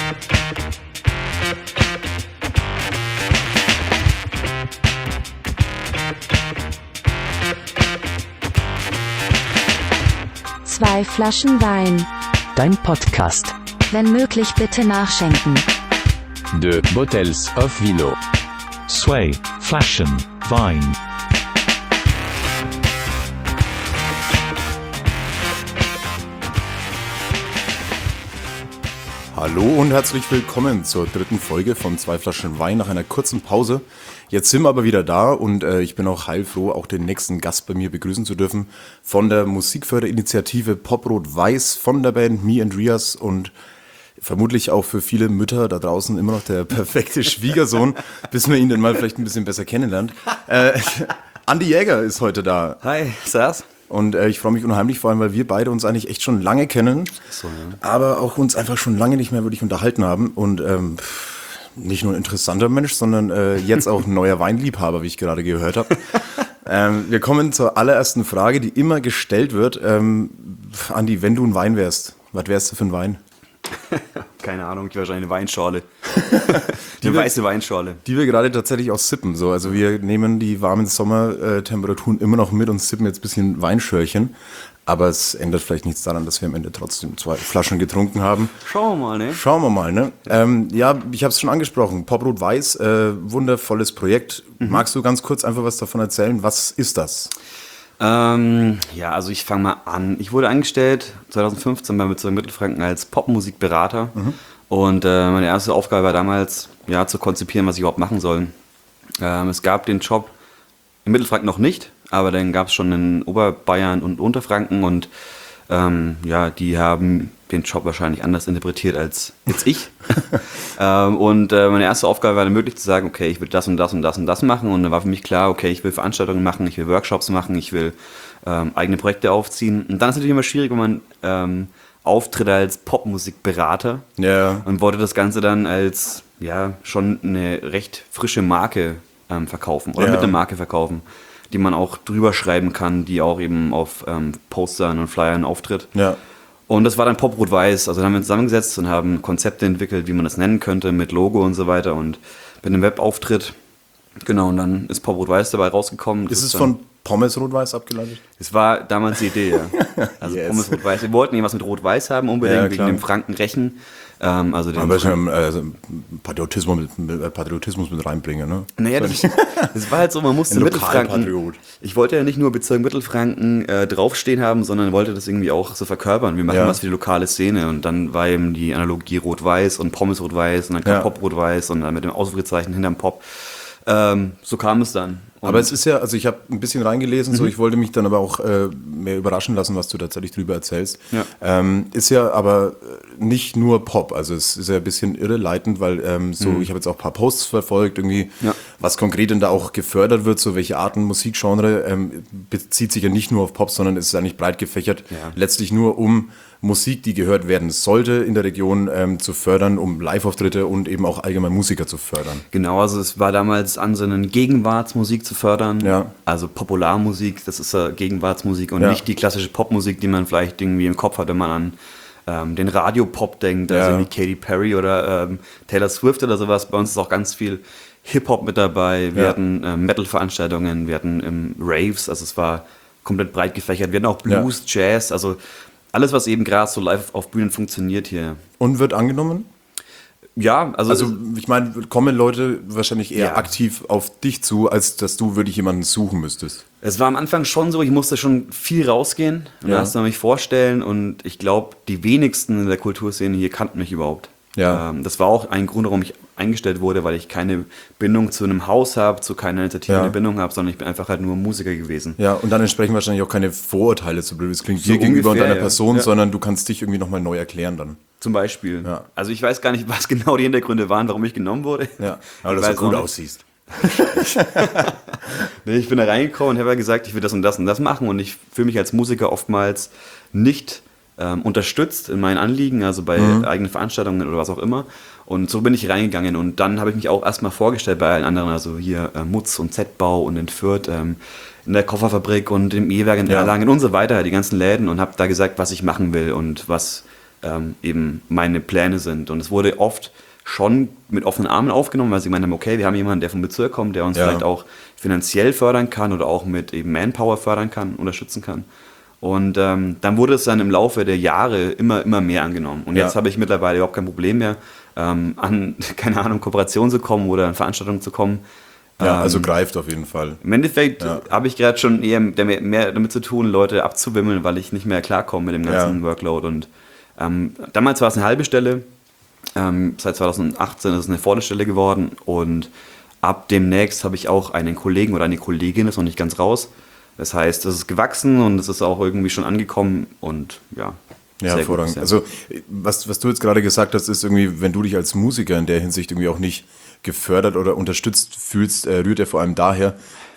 Zwei Flaschen Wein. Dein Podcast. Wenn möglich bitte nachschenken. Deux bottles of vino. Zwei Flaschen Wein. Hallo und herzlich willkommen zur dritten Folge von Zwei Flaschen Wein nach einer kurzen Pause. Jetzt sind wir aber wieder da und ich bin auch heilfroh, auch den nächsten Gast bei mir begrüßen zu dürfen von der Musikförderinitiative Pop-Rot-Weiß, von der Band Me and Rias und vermutlich auch für viele Mütter da draußen immer noch der perfekte Schwiegersohn, bis man ihn dann mal vielleicht ein bisschen besser kennenlernt. Andi Jäger ist heute da. Hi, Servus. Und ich freue mich unheimlich, vor allem, weil wir beide uns eigentlich echt schon lange kennen, so, ja. aber auch uns einfach schon lange nicht mehr wirklich unterhalten haben. Und nicht nur ein interessanter Mensch, sondern jetzt auch ein neuer Weinliebhaber, wie ich gerade gehört habe. Wir kommen zur allerersten Frage, die immer gestellt wird. Andi, wenn du ein Wein wärst, was wärst du für ein Wein? Keine Ahnung, ich wahrscheinlich eine Weinschorle. Eine weiße Weinschorle. Die wir gerade tatsächlich auch sippen. So. Also wir nehmen die warmen Sommertemperaturen immer noch mit und sippen jetzt ein bisschen Weinschörchen. Aber es ändert vielleicht nichts daran, dass wir am Ende trotzdem 2 Flaschen getrunken haben. Schauen wir mal, ne? Schauen wir mal, ne? Ja, ich habe es schon angesprochen. Pop-Rot-Weiß, wundervolles Projekt. Magst du ganz kurz einfach was davon erzählen? Was ist das? Ja, also ich fange mal an. Ich wurde angestellt 2015 bei Bezirk Mittelfranken als Popmusikberater. Und meine erste Aufgabe war damals, ja, zu konzipieren, was ich überhaupt machen soll. Es gab den Job in Mittelfranken noch nicht, aber dann gab es schon in Oberbayern und Unterfranken und ja, die haben den Job wahrscheinlich anders interpretiert als jetzt ich. Und meine erste Aufgabe war dann möglich zu sagen, okay, ich will das und das und das und das machen. Und dann war für mich klar, okay, ich will Veranstaltungen machen, ich will Workshops machen, ich will eigene Projekte aufziehen. Und dann ist es natürlich immer schwierig, wenn man auftritt als Popmusikberater und wollte das Ganze dann als ja schon eine recht frische Marke verkaufen oder mit einer Marke verkaufen, die man auch drüber schreiben kann, die auch eben auf Postern und Flyern auftritt. Ja. Und das war dann Pop-Rot-Weiß. Also da haben wir uns zusammengesetzt und haben Konzepte entwickelt, wie man das nennen könnte, mit Logo und so weiter und mit einem Webauftritt. Genau, und dann ist Pop-Rot-Weiß dabei rausgekommen. Ist es von Pommes Rot-Weiß abgeleitet? Es war damals die Idee, ja. Also yes. Pommes Rot-Weiß. Wir wollten irgendwas mit Rot-Weiß haben, unbedingt wegen dem Frankenrechen. Also den aber schon Patriotismus mit reinbringen, ne? Naja, das war halt so, man musste Mittelfranken. Ich wollte ja nicht nur Bezirk Mittelfranken draufstehen haben, sondern wollte das irgendwie auch so verkörpern. Wir machen was für die lokale Szene. Und dann war eben die Analogie Rot-Weiß und Pommes Rot-Weiß und dann kam Pop Rot-Weiß und dann mit dem Ausrufezeichen hinterm Pop. So kam es dann. Und aber es ist ja, also ich habe ein bisschen reingelesen, so ich wollte mich dann aber auch mehr überraschen lassen, was du tatsächlich drüber erzählst. Ja. Ist ja aber nicht nur Pop, also es ist ja ein bisschen irreleitend, weil ich habe jetzt auch ein paar Posts verfolgt, irgendwie, was konkret denn da auch gefördert wird, so welche Arten, Musikgenre, bezieht sich ja nicht nur auf Pop, sondern es ist eigentlich breit gefächert, letztlich nur um Musik, die gehört werden sollte in der Region, zu fördern, um Live-Auftritte und eben auch allgemein Musiker zu fördern. Genau, also es war damals Ansinnen, Gegenwartsmusik zu fördern, also Popularmusik, das ist Gegenwartsmusik und nicht die klassische Popmusik, die man vielleicht irgendwie im Kopf hat, wenn man an den Radiopop denkt, also wie Katy Perry oder Taylor Swift oder sowas. Bei uns ist auch ganz viel Hip-Hop mit dabei, wir hatten Metal-Veranstaltungen, wir hatten Raves, also es war komplett breit gefächert, wir hatten auch Blues, Jazz, also alles, was eben gerade so live auf Bühnen funktioniert hier. Und wird angenommen? Ja, also ich meine, kommen Leute wahrscheinlich eher aktiv auf dich zu, als dass du wirklich jemanden suchen müsstest. Es war am Anfang schon so, ich musste schon viel rausgehen und erst mal mich vorstellen und ich glaube, die wenigsten in der Kulturszene hier kannten mich überhaupt. Ja. Das war auch ein Grund, warum ich eingestellt wurde, weil ich keine Bindung zu einem Haus habe, zu keiner initiativen Bindung habe, sondern ich bin einfach halt nur Musiker gewesen. Ja, und dann entsprechen wahrscheinlich auch keine Vorurteile, so blöd es klingt, dir gegenüber und deiner Person, sondern du kannst dich irgendwie nochmal neu erklären dann. Zum Beispiel. Ja. Also ich weiß gar nicht, was genau die Hintergründe waren, warum ich genommen wurde. Ja, aber dass du gut aussiehst. Nee, ich bin da reingekommen und habe gesagt, ich will das und das und das machen und ich fühle mich als Musiker oftmals nicht unterstützt in meinen Anliegen, also bei eigenen Veranstaltungen oder was auch immer. Und so bin ich reingegangen und dann habe ich mich auch erstmal vorgestellt bei allen anderen, also hier Mutz und Z-Bau und in Fürth, in der Kofferfabrik und im E-Werk in Erlangen und so weiter, die ganzen Läden und habe da gesagt, was ich machen will und was eben meine Pläne sind. Und es wurde oft schon mit offenen Armen aufgenommen, weil sie gemeint haben, okay, wir haben jemanden, der vom Bezirk kommt, der uns vielleicht auch finanziell fördern kann oder auch mit eben Manpower fördern kann, unterstützen kann. Und dann wurde es dann im Laufe der Jahre immer mehr angenommen. Und jetzt habe ich mittlerweile überhaupt kein Problem mehr, an, keine Ahnung, Kooperationen zu kommen oder an Veranstaltungen zu kommen. Ja, also greift auf jeden Fall. Im Endeffekt habe ich gerade schon eher mehr damit zu tun, Leute abzuwimmeln, weil ich nicht mehr klarkomme mit dem ganzen Workload. Und damals war es eine halbe Stelle. Seit 2018 ist es eine volle Stelle geworden. Und ab demnächst habe ich auch einen Kollegen oder eine Kollegin, ist noch nicht ganz raus. Das heißt, es ist gewachsen und es ist auch irgendwie schon angekommen. Und ja, hervorragend. Gut, also was du jetzt gerade gesagt hast, ist irgendwie, wenn du dich als Musiker in der Hinsicht irgendwie auch nicht gefördert oder unterstützt fühlst, rührt er vor allem daher,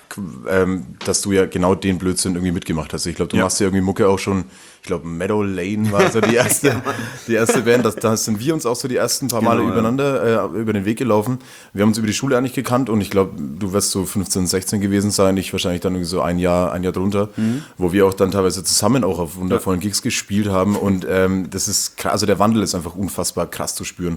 dass du ja genau den Blödsinn irgendwie mitgemacht hast. Ich glaube, du machst ja irgendwie Mucke auch schon, ich glaube, Meadow Lane war so die erste Band. Da sind wir uns auch so die ersten paar Male übereinander über den Weg gelaufen. Wir haben uns über die Schule eigentlich gekannt und ich glaube, du wirst so 15, 16 gewesen sein, ich wahrscheinlich dann irgendwie so ein Jahr drunter, wo wir auch dann teilweise zusammen auch auf wundervollen Gigs gespielt haben und das ist krass, also der Wandel ist einfach unfassbar krass zu spüren.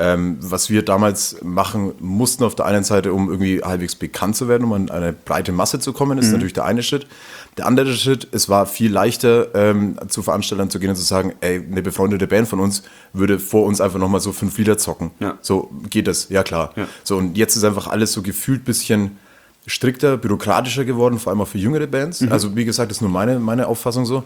Was wir damals machen mussten auf der einen Seite, um irgendwie halbwegs bekannt zu werden, um an eine breite Masse zu kommen, ist natürlich der eine Schritt. Der andere Schritt, es war viel leichter, zu Veranstaltern zu gehen und zu sagen, ey, eine befreundete Band von uns würde vor uns einfach nochmal so 5 Lieder zocken. Ja. So geht das, ja klar. Ja. So, und jetzt ist einfach alles so gefühlt ein bisschen strikter, bürokratischer geworden, vor allem auch für jüngere Bands. Also wie gesagt, das ist nur meine Auffassung so.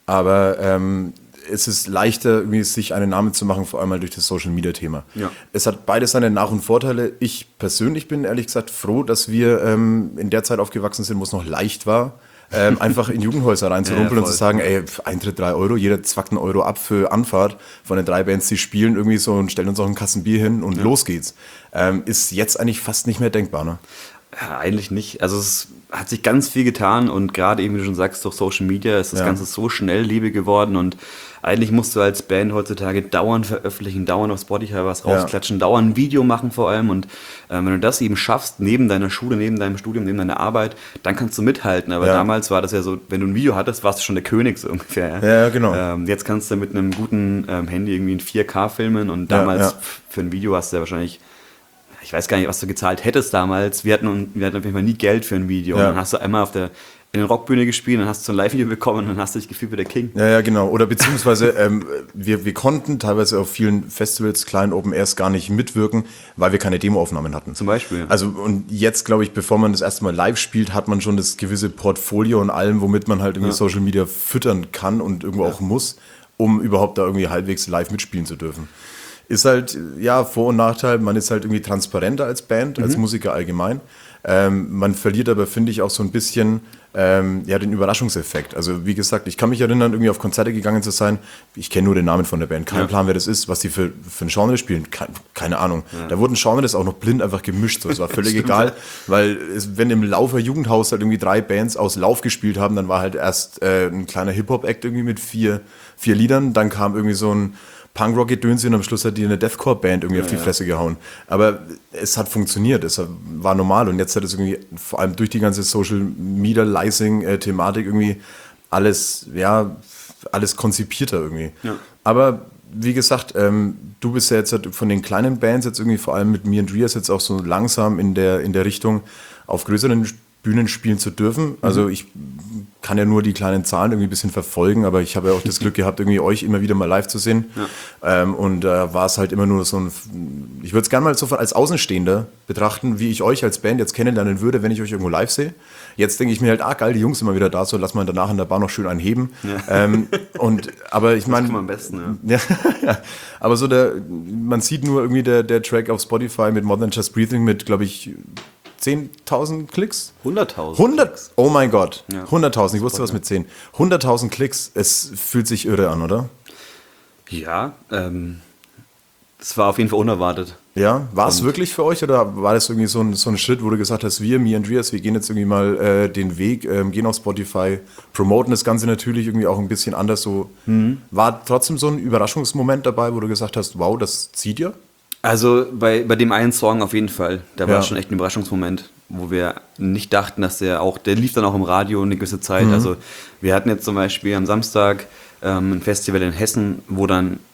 Aber es ist leichter, irgendwie sich einen Namen zu machen, vor allem mal durch das Social-Media-Thema. Ja. Es hat beides seine Nach- und Vorteile. Ich persönlich bin ehrlich gesagt froh, dass wir in der Zeit aufgewachsen sind, wo es noch leicht war, einfach in Jugendhäuser reinzurumpeln und zu sagen, ey, Eintritt 3 Euro, jeder zwackt einen Euro ab für Anfahrt von den 3 Bands, die spielen irgendwie so und stellen uns auch ein Kassenbier hin und los geht's. Ist jetzt eigentlich fast nicht mehr denkbar, ne? Ja, eigentlich nicht. Also es hat sich ganz viel getan und gerade eben, wie du schon sagst, durch Social Media ist das Ganze so schnelllebig geworden und eigentlich musst du als Band heutzutage dauernd veröffentlichen, dauernd auf Spotify was rausklatschen, dauernd ein Video machen vor allem und wenn du das eben schaffst, neben deiner Schule, neben deinem Studium, neben deiner Arbeit, dann kannst du mithalten, aber damals war das ja so, wenn du ein Video hattest, warst du schon der König so ungefähr. Ja, genau. Jetzt kannst du mit einem guten Handy irgendwie in 4K filmen und damals für ein Video hast du ja wahrscheinlich, ich weiß gar nicht, was du gezahlt hättest damals. Wir hatten auf jeden Fall nie Geld für ein Video. Und dann hast du einmal in der Rockbühne gespielt, dann hast du so ein Live-Video bekommen und dann hast du dich gefühlt wie der King. Ja, genau. Oder beziehungsweise wir konnten teilweise auf vielen Festivals, kleinen Open Airs gar nicht mitwirken, weil wir keine Demoaufnahmen hatten. Zum Beispiel. Ja. Also und jetzt, glaube ich, bevor man das erste Mal live spielt, hat man schon das gewisse Portfolio und allem, womit man halt irgendwie Social Media füttern kann und irgendwo auch muss, um überhaupt da irgendwie halbwegs live mitspielen zu dürfen. Ist halt, Vor- und Nachteil, man ist halt irgendwie transparenter als Band, als Musiker allgemein. Man verliert aber, finde ich, auch so ein bisschen den Überraschungseffekt. Also wie gesagt, ich kann mich erinnern, irgendwie auf Konzerte gegangen zu sein. Ich kenne nur den Namen von der Band. Kein Plan, wer das ist, was die für ein Genre spielen. Keine Ahnung. Ja. Da wurden Genres auch noch blind einfach gemischt. So. Es war völlig egal, weil wenn im Laufer Jugendhaus halt irgendwie 3 Bands aus Lauf gespielt haben, dann war halt erst ein kleiner Hip-Hop-Act irgendwie mit 4 Liedern. Dann kam irgendwie so ein Punkrock-Gedöns und am Schluss hat die eine Deathcore-Band irgendwie auf die Fresse gehauen. Aber es hat funktioniert, es war normal und jetzt hat es irgendwie, vor allem durch die ganze Social-Media-Licing-Thematik irgendwie alles konzipierter irgendwie. Ja. Aber wie gesagt, du bist ja jetzt von den kleinen Bands jetzt irgendwie vor allem mit Me and Rias jetzt auch so langsam in der Richtung auf größeren Bühnen spielen zu dürfen. Also ich kann ja nur die kleinen Zahlen irgendwie ein bisschen verfolgen, aber ich habe ja auch das Glück gehabt, irgendwie euch immer wieder mal live zu sehen. Ja. Und da war es halt immer nur so ich würde es gerne mal so als Außenstehender betrachten, wie ich euch als Band jetzt kennenlernen würde, wenn ich euch irgendwo live sehe. Jetzt denke ich mir halt, geil, die Jungs sind mal wieder da, so lass mal danach in der Bar noch schön einen heben. Ja. Aber ich meine... Das kann man am besten, ja. Aber so man sieht nur irgendwie der Track auf Spotify mit More Than Just Breathing mit, glaube ich, 10.000 Klicks? 100.000. 100? Oh mein Gott. Ja. 100.000. Ich wusste was mit 10. 100.000 Klicks. Es fühlt sich irre an, oder? Ja, das war auf jeden Fall unerwartet. Ja, war es wirklich für euch oder war das irgendwie so ein Schritt, wo du gesagt hast, Me and Rias, wir gehen jetzt irgendwie mal den Weg, gehen auf Spotify, promoten das Ganze natürlich irgendwie auch ein bisschen anders. So. War trotzdem so ein Überraschungsmoment dabei, wo du gesagt hast, wow, das zieht ihr? Also bei dem einen Song auf jeden Fall. Da war schon echt ein Überraschungsmoment, wo wir nicht dachten, dass der lief dann auch im Radio eine gewisse Zeit. Also wir hatten jetzt zum Beispiel am Samstag ein Festival in Hessen, wo dann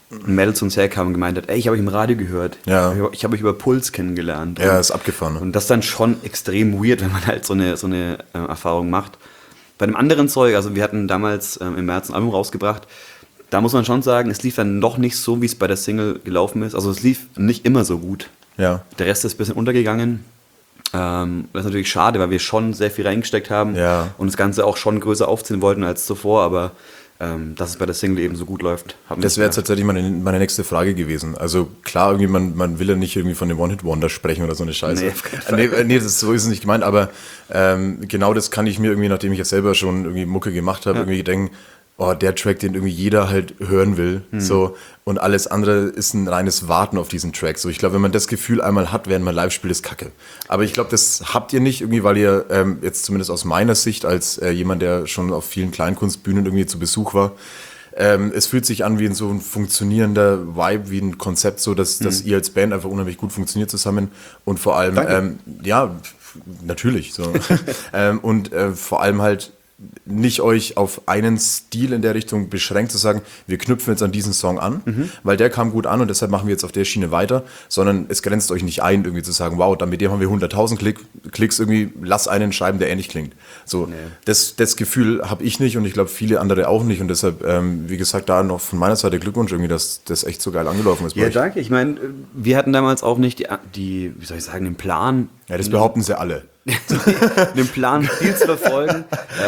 ein Mädel zu uns herkam und gemeint hat, ey, ich habe euch im Radio gehört. Ja. Ich habe euch über Puls kennengelernt. Ja, ist abgefahren. Und das ist dann schon extrem weird, wenn man halt so eine Erfahrung macht. Bei einem anderen Zeug, also wir hatten damals im März ein Album rausgebracht, da muss man schon sagen, es lief dann noch nicht so, wie es bei der Single gelaufen ist. Also es lief nicht immer so gut. Ja. Der Rest ist ein bisschen untergegangen. Das ist natürlich schade, weil wir schon sehr viel reingesteckt haben und das Ganze auch schon größer aufziehen wollten als zuvor, aber dass es bei der Single eben so gut läuft. Das wäre jetzt tatsächlich meine nächste Frage gewesen. Also klar, irgendwie man will ja nicht irgendwie von dem One-Hit-Wonder sprechen oder so eine Scheiße. Nee, auf keinen Fall. Nee, so ist es nicht gemeint, aber genau das kann ich mir irgendwie, nachdem ich ja selber schon irgendwie Mucke gemacht habe, irgendwie denken, oh, der Track, den irgendwie jeder halt hören will, so, und alles andere ist ein reines Warten auf diesen Track. So, ich glaube, wenn man das Gefühl einmal hat, während man live spielt, ist Kacke. Aber ich glaube, das habt ihr nicht irgendwie, weil ihr jetzt zumindest aus meiner Sicht als jemand, der schon auf vielen Kleinkunstbühnen irgendwie zu Besuch war, es fühlt sich an wie so ein funktionierender Vibe, wie ein Konzept, so dass ihr als Band einfach unheimlich gut funktioniert zusammen und vor allem, ja, natürlich, so. Und vor allem halt nicht euch auf einen Stil in der Richtung beschränkt, zu sagen, wir knüpfen jetzt an diesen Song an, weil der kam gut an und deshalb machen wir jetzt auf der Schiene weiter, sondern es grenzt euch nicht ein, irgendwie zu sagen, wow, dann mit dem haben wir 100.000 Klicks irgendwie, lass einen schreiben, der ähnlich klingt. So, nee. Das Gefühl habe ich nicht und ich glaube viele andere auch nicht und deshalb, wie gesagt, da noch von meiner Seite Glückwunsch irgendwie, dass das echt so geil angelaufen ist bei euch. Ja, danke. Ich meine, wir hatten damals auch nicht die, wie soll ich sagen, den Plan. Ja, das behaupten sie alle. Den Plan viel zu verfolgen.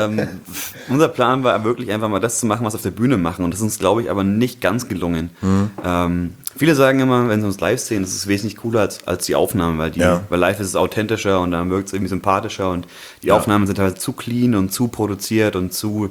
Unser Plan war wirklich einfach mal das zu machen, was wir auf der Bühne machen. Und das ist uns, glaube ich, aber nicht ganz gelungen. Viele sagen immer, wenn sie uns live sehen, das ist wesentlich cooler als die Aufnahmen, weil live ist es authentischer und dann wirkt es irgendwie sympathischer und die Aufnahmen sind halt zu clean und zu produziert und zu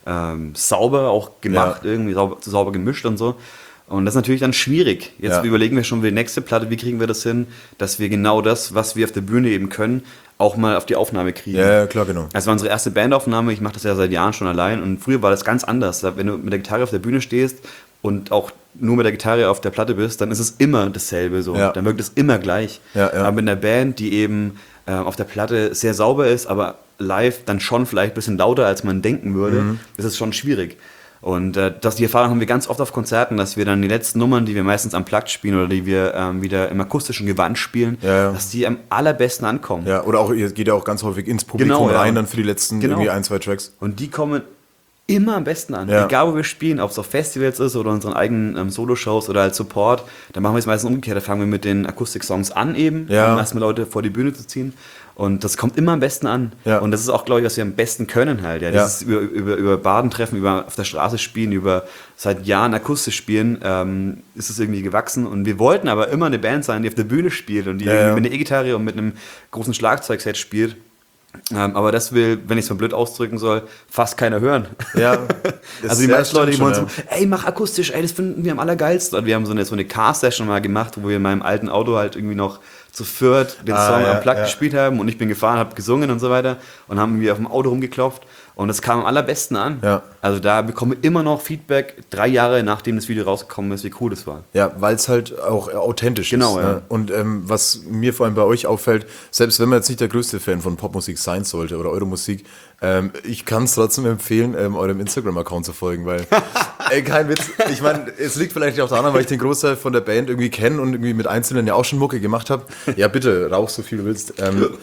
sauber auch gemacht, irgendwie zu sauber gemischt und so. Und das ist natürlich dann schwierig. Jetzt überlegen wir schon für die nächste Platte, wie kriegen wir das hin, dass wir genau das, was wir auf der Bühne eben können, auch mal auf die Aufnahme kriegen. Ja, klar, genau. Das war unsere erste Bandaufnahme, ich mache das ja seit Jahren schon allein und früher war das ganz anders. Wenn du mit der Gitarre auf der Bühne stehst und auch nur mit der Gitarre auf der Platte bist, dann ist es immer dasselbe so. Ja. Dann wirkt es immer gleich. Ja. Aber mit einer Band, die eben auf der Platte sehr sauber ist, aber live dann schon vielleicht ein bisschen lauter, als man denken würde, ist es schon schwierig. Und die Erfahrung haben wir ganz oft auf Konzerten, dass wir dann die letzten Nummern, die wir meistens am Plug spielen oder die wir wieder im akustischen Gewand spielen, dass die am allerbesten ankommen. Ja, oder auch, ihr geht ja auch ganz häufig ins Publikum rein, dann für die letzten irgendwie 1-2 Tracks. Und die kommen immer am besten an. Ja. Egal, wo wir spielen, ob es auf Festivals ist oder unseren eigenen Soloshows oder als Support, dann machen wir es meistens umgekehrt. Da fangen wir mit den Akustik-Songs an eben, um erstmal Leute vor die Bühne zu ziehen. Und das kommt immer am besten an. Ja. Und das ist auch, glaube ich, was wir am besten können halt. Ja. Dieses über Badentreffen, über auf der Straße spielen, über seit Jahren akustisch spielen, ist es irgendwie gewachsen. Und wir wollten aber immer eine Band sein, die auf der Bühne spielt und die mit einer E-Gitarre und mit einem großen Schlagzeugset spielt. Aber das will, wenn ich es mal blöd ausdrücken soll, fast keiner hören. Ja, also die meisten Leute, die wollen so, ey, mach akustisch, ey, das finden wir am allergeilsten. Und wir haben so eine Car-Session mal gemacht, wo wir in meinem alten Auto halt irgendwie noch zu viert den Song am Plug gespielt haben und ich bin gefahren, habe gesungen und so weiter und haben irgendwie auf dem Auto rumgeklopft und das kam am allerbesten an. Ja. Also da bekomme ich immer noch Feedback, 3 Jahre nachdem das Video rausgekommen ist, wie cool das war. Ja, weil es halt auch authentisch ist. Genau, ja. Und was mir vor allem bei euch auffällt, selbst wenn man jetzt nicht der größte Fan von Popmusik sein sollte oder eure Musik, ich kann es trotzdem empfehlen, eurem Instagram-Account zu folgen, weil, kein Witz, ich meine, es liegt vielleicht auch daran, weil ich den Großteil von der Band irgendwie kenne und irgendwie mit Einzelnen ja auch schon Mucke gemacht habe. Ja, bitte, rauch so viel du willst.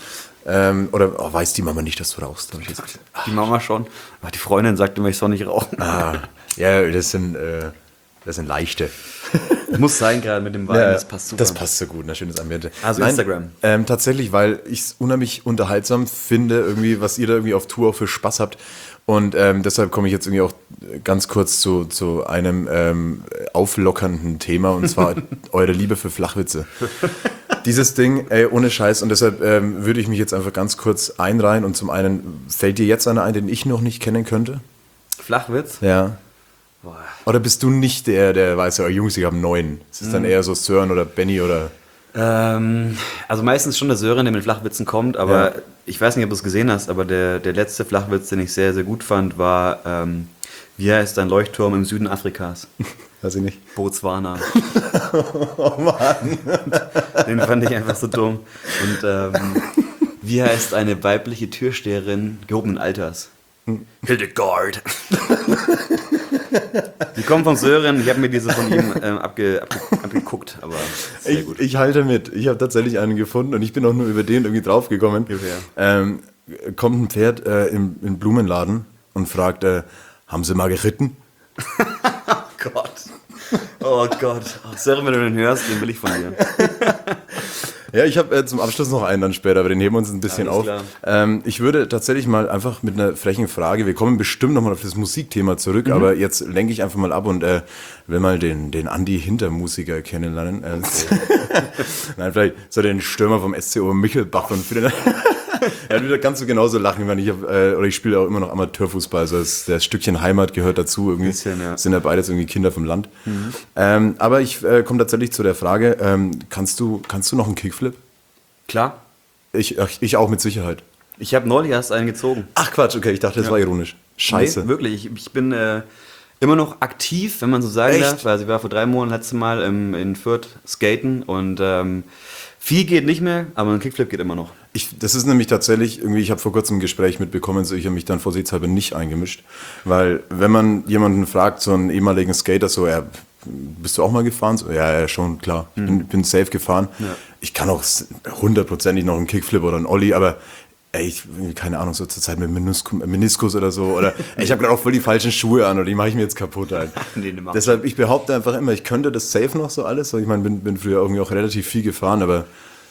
Oder weiß die Mama nicht, dass du rauchst? Hab ich jetzt die Mama schon. Aber die Freundin sagt immer, ich soll nicht rauchen. Ja, das sind leichte. Muss sein, gerade mit dem Wein, das passt super. Das passt so gut, ein schönes Ambiente. Also Instagram. Tatsächlich, weil ich es unheimlich unterhaltsam finde, irgendwie, was ihr da irgendwie auf Tour auch für Spaß habt. Und deshalb komme ich jetzt irgendwie auch ganz kurz zu einem auflockernden Thema, und zwar eure Liebe für Flachwitze. Dieses Ding, ohne Scheiß, und deshalb würde ich mich jetzt einfach ganz kurz einreihen. Und zum einen, fällt dir jetzt einer ein, den ich noch nicht kennen könnte? Flachwitz? Ja. Boah. Oder bist du nicht der weiß ja, Jungs, ich habe 9. Es ist dann eher so Sören oder Benny oder... Also meistens schon der Sören, der mit Flachwitzen kommt, aber ich weiß nicht, ob du es gesehen hast, aber der letzte Flachwitz, den ich sehr, sehr gut fand, war, wie heißt ein Leuchtturm im Süden Afrikas? Weiß ich nicht. Botswana. Oh Mann. Den fand ich einfach so dumm. Und wie heißt eine weibliche Türsteherin gehobenen Alters? Hildegard. Die kommen von Sören, ich habe mir diese von ihm abgeguckt, aber sehr gut. Ich halte mit. Ich habe tatsächlich einen gefunden und ich bin auch nur über den irgendwie draufgekommen. Kommt ein Pferd in Blumenladen und fragt, haben Sie mal geritten? Oh Gott. Oh, Sören, wenn du den hörst, den will ich von dir. Ja, ich habe zum Abschluss noch einen dann später, aber den heben wir uns ein bisschen auf. Ich würde tatsächlich mal einfach mit einer frechen Frage, wir kommen bestimmt nochmal auf das Musikthema zurück, aber jetzt lenke ich einfach mal ab und will mal den Andi Hintermusiker kennenlernen. Nein, vielleicht so den Stürmer vom SC Obermichelbach von Frieden. Ja, wieder kannst du genauso lachen, ich spiele auch immer noch Amateurfußball, also das Stückchen Heimat gehört dazu, irgendwie sind ja beides irgendwie Kinder vom Land. Aber ich komme tatsächlich zu der Frage, kannst du noch einen Kickflip? Klar. Ich auch mit Sicherheit. Ich habe neulich erst einen gezogen. Ach Quatsch, okay, ich dachte, das war ironisch. Scheiße. Nee, wirklich, ich bin immer noch aktiv, wenn man so sagen darf, weil ich war vor 3 Monaten letztes Mal in Fürth skaten und viel geht nicht mehr, aber ein Kickflip geht immer noch. Das ist nämlich tatsächlich, irgendwie, ich habe vor kurzem ein Gespräch mitbekommen, so ich habe mich dann vorsichtshalber nicht eingemischt, weil wenn man jemanden fragt, so einen ehemaligen Skater, so, bist du auch mal gefahren? So, ja, schon, klar, ich bin safe gefahren. Ja. Ich kann auch 100%ig noch einen Kickflip oder einen Ollie, aber keine Ahnung, so zur Zeit mit Meniskus oder so. Oder ich habe gerade auch voll die falschen Schuhe an oder die mache ich mir jetzt kaputt ein. Deshalb, ich behaupte einfach immer, ich könnte das safe noch so alles. Ich meine, bin früher irgendwie auch relativ viel gefahren, aber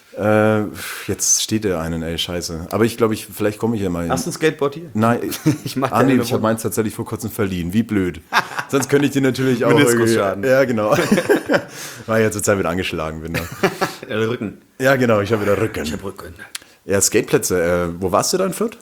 jetzt steht der einen, scheiße. Aber ich glaube, vielleicht komme ich ja mal hin. Hast du ein Skateboard hier? Nein, ich habe meins tatsächlich vor kurzem verliehen. Wie blöd. Sonst könnte ich dir natürlich auch Meniskusschaden. Ja, genau. Weil ich ja zur Zeit wieder angeschlagen bin. Der Rücken. Ja, genau, ich habe wieder Rücken. Ich habe Rücken. Ja, Skateplätze. Wo warst du da in Fürth?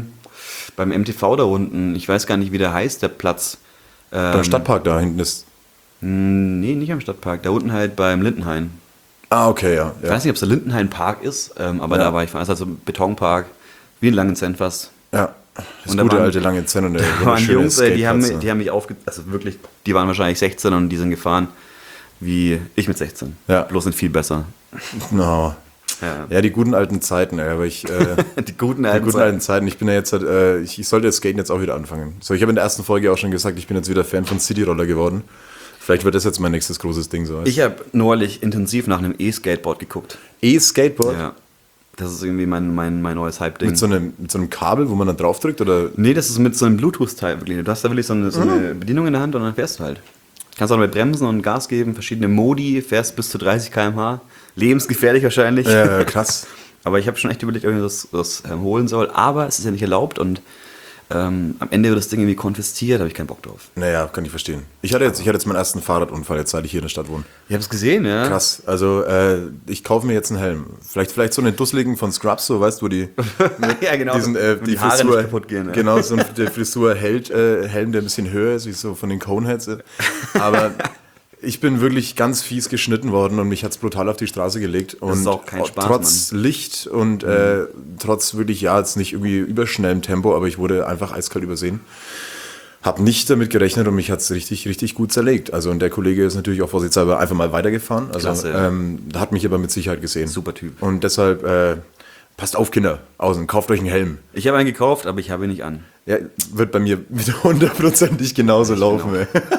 Beim MTV da unten. Ich weiß gar nicht, wie der heißt, der Platz. Beim Stadtpark da hinten ist. Nee, nicht am Stadtpark. Da unten halt beim Lindenhain. Ah, okay, ja. Ich weiß nicht, ob es der Lindenhain-Park ist, aber da war ich. Es ist also ein Betonpark, wie in Langenzenn fast. Ja, das gute alte Langenzenn. Und da waren die Jungs, die haben mich also wirklich, die waren wahrscheinlich 16 und die sind gefahren wie ich mit 16. Ja. Bloß sind viel besser. No. Ja, die guten alten Zeiten, aber die guten alten Zeiten. Ich bin ja jetzt ich sollte das Skaten jetzt auch wieder anfangen. So, ich habe in der ersten Folge auch schon gesagt, ich bin jetzt wieder Fan von Cityroller geworden. Vielleicht wird das jetzt mein nächstes großes Ding so. Ich habe neulich intensiv nach einem E-Skateboard geguckt. E-Skateboard? Ja. Das ist irgendwie mein neues Hype-Ding. Mit so einem Kabel, wo man dann drauf drückt? Oder? Nee, das ist mit so einem Bluetooth-Teil. Du hast da wirklich so eine Bedienung in der Hand und dann fährst du halt. Kannst auch mit Bremsen und Gas geben, verschiedene Modi, fährst bis zu 30 km/h. Lebensgefährlich wahrscheinlich. Ja, krass. Aber ich habe schon echt überlegt, ob ich das holen soll. Aber es ist ja nicht erlaubt und am Ende wird das Ding irgendwie konfisziert, habe ich keinen Bock drauf. Naja, kann ich verstehen. Ich hatte jetzt meinen ersten Fahrradunfall, jetzt seit ich hier in der Stadt wohne. Ich habe es gesehen, ja. Krass, also ich kaufe mir jetzt einen Helm. Vielleicht so einen dusseligen von Scrubs, so weißt du, wo die ja, genau, die Haare Frisur nicht kaputt gehen. Ja. Genau, so der Frisur Helm, der ein bisschen höher ist, wie so von den Coneheads. Aber ich bin wirklich ganz fies geschnitten worden und mich hat es brutal auf die Straße gelegt. Und das ist auch kein Spaß, trotz Licht und trotz wirklich, jetzt nicht irgendwie überschnellem Tempo, aber ich wurde einfach eiskalt übersehen. Hab nicht damit gerechnet und mich hat es richtig, richtig gut zerlegt. Also und der Kollege ist natürlich auch vorsichtshalber einfach mal weitergefahren. Also Klasse, hat mich aber mit Sicherheit gesehen. Super Typ. Und deshalb, passt auf, Kinder, außen, kauft euch einen Helm. Ich habe einen gekauft, aber ich habe ihn nicht an. Ja, wird bei mir wieder 100%ig genauso laufen.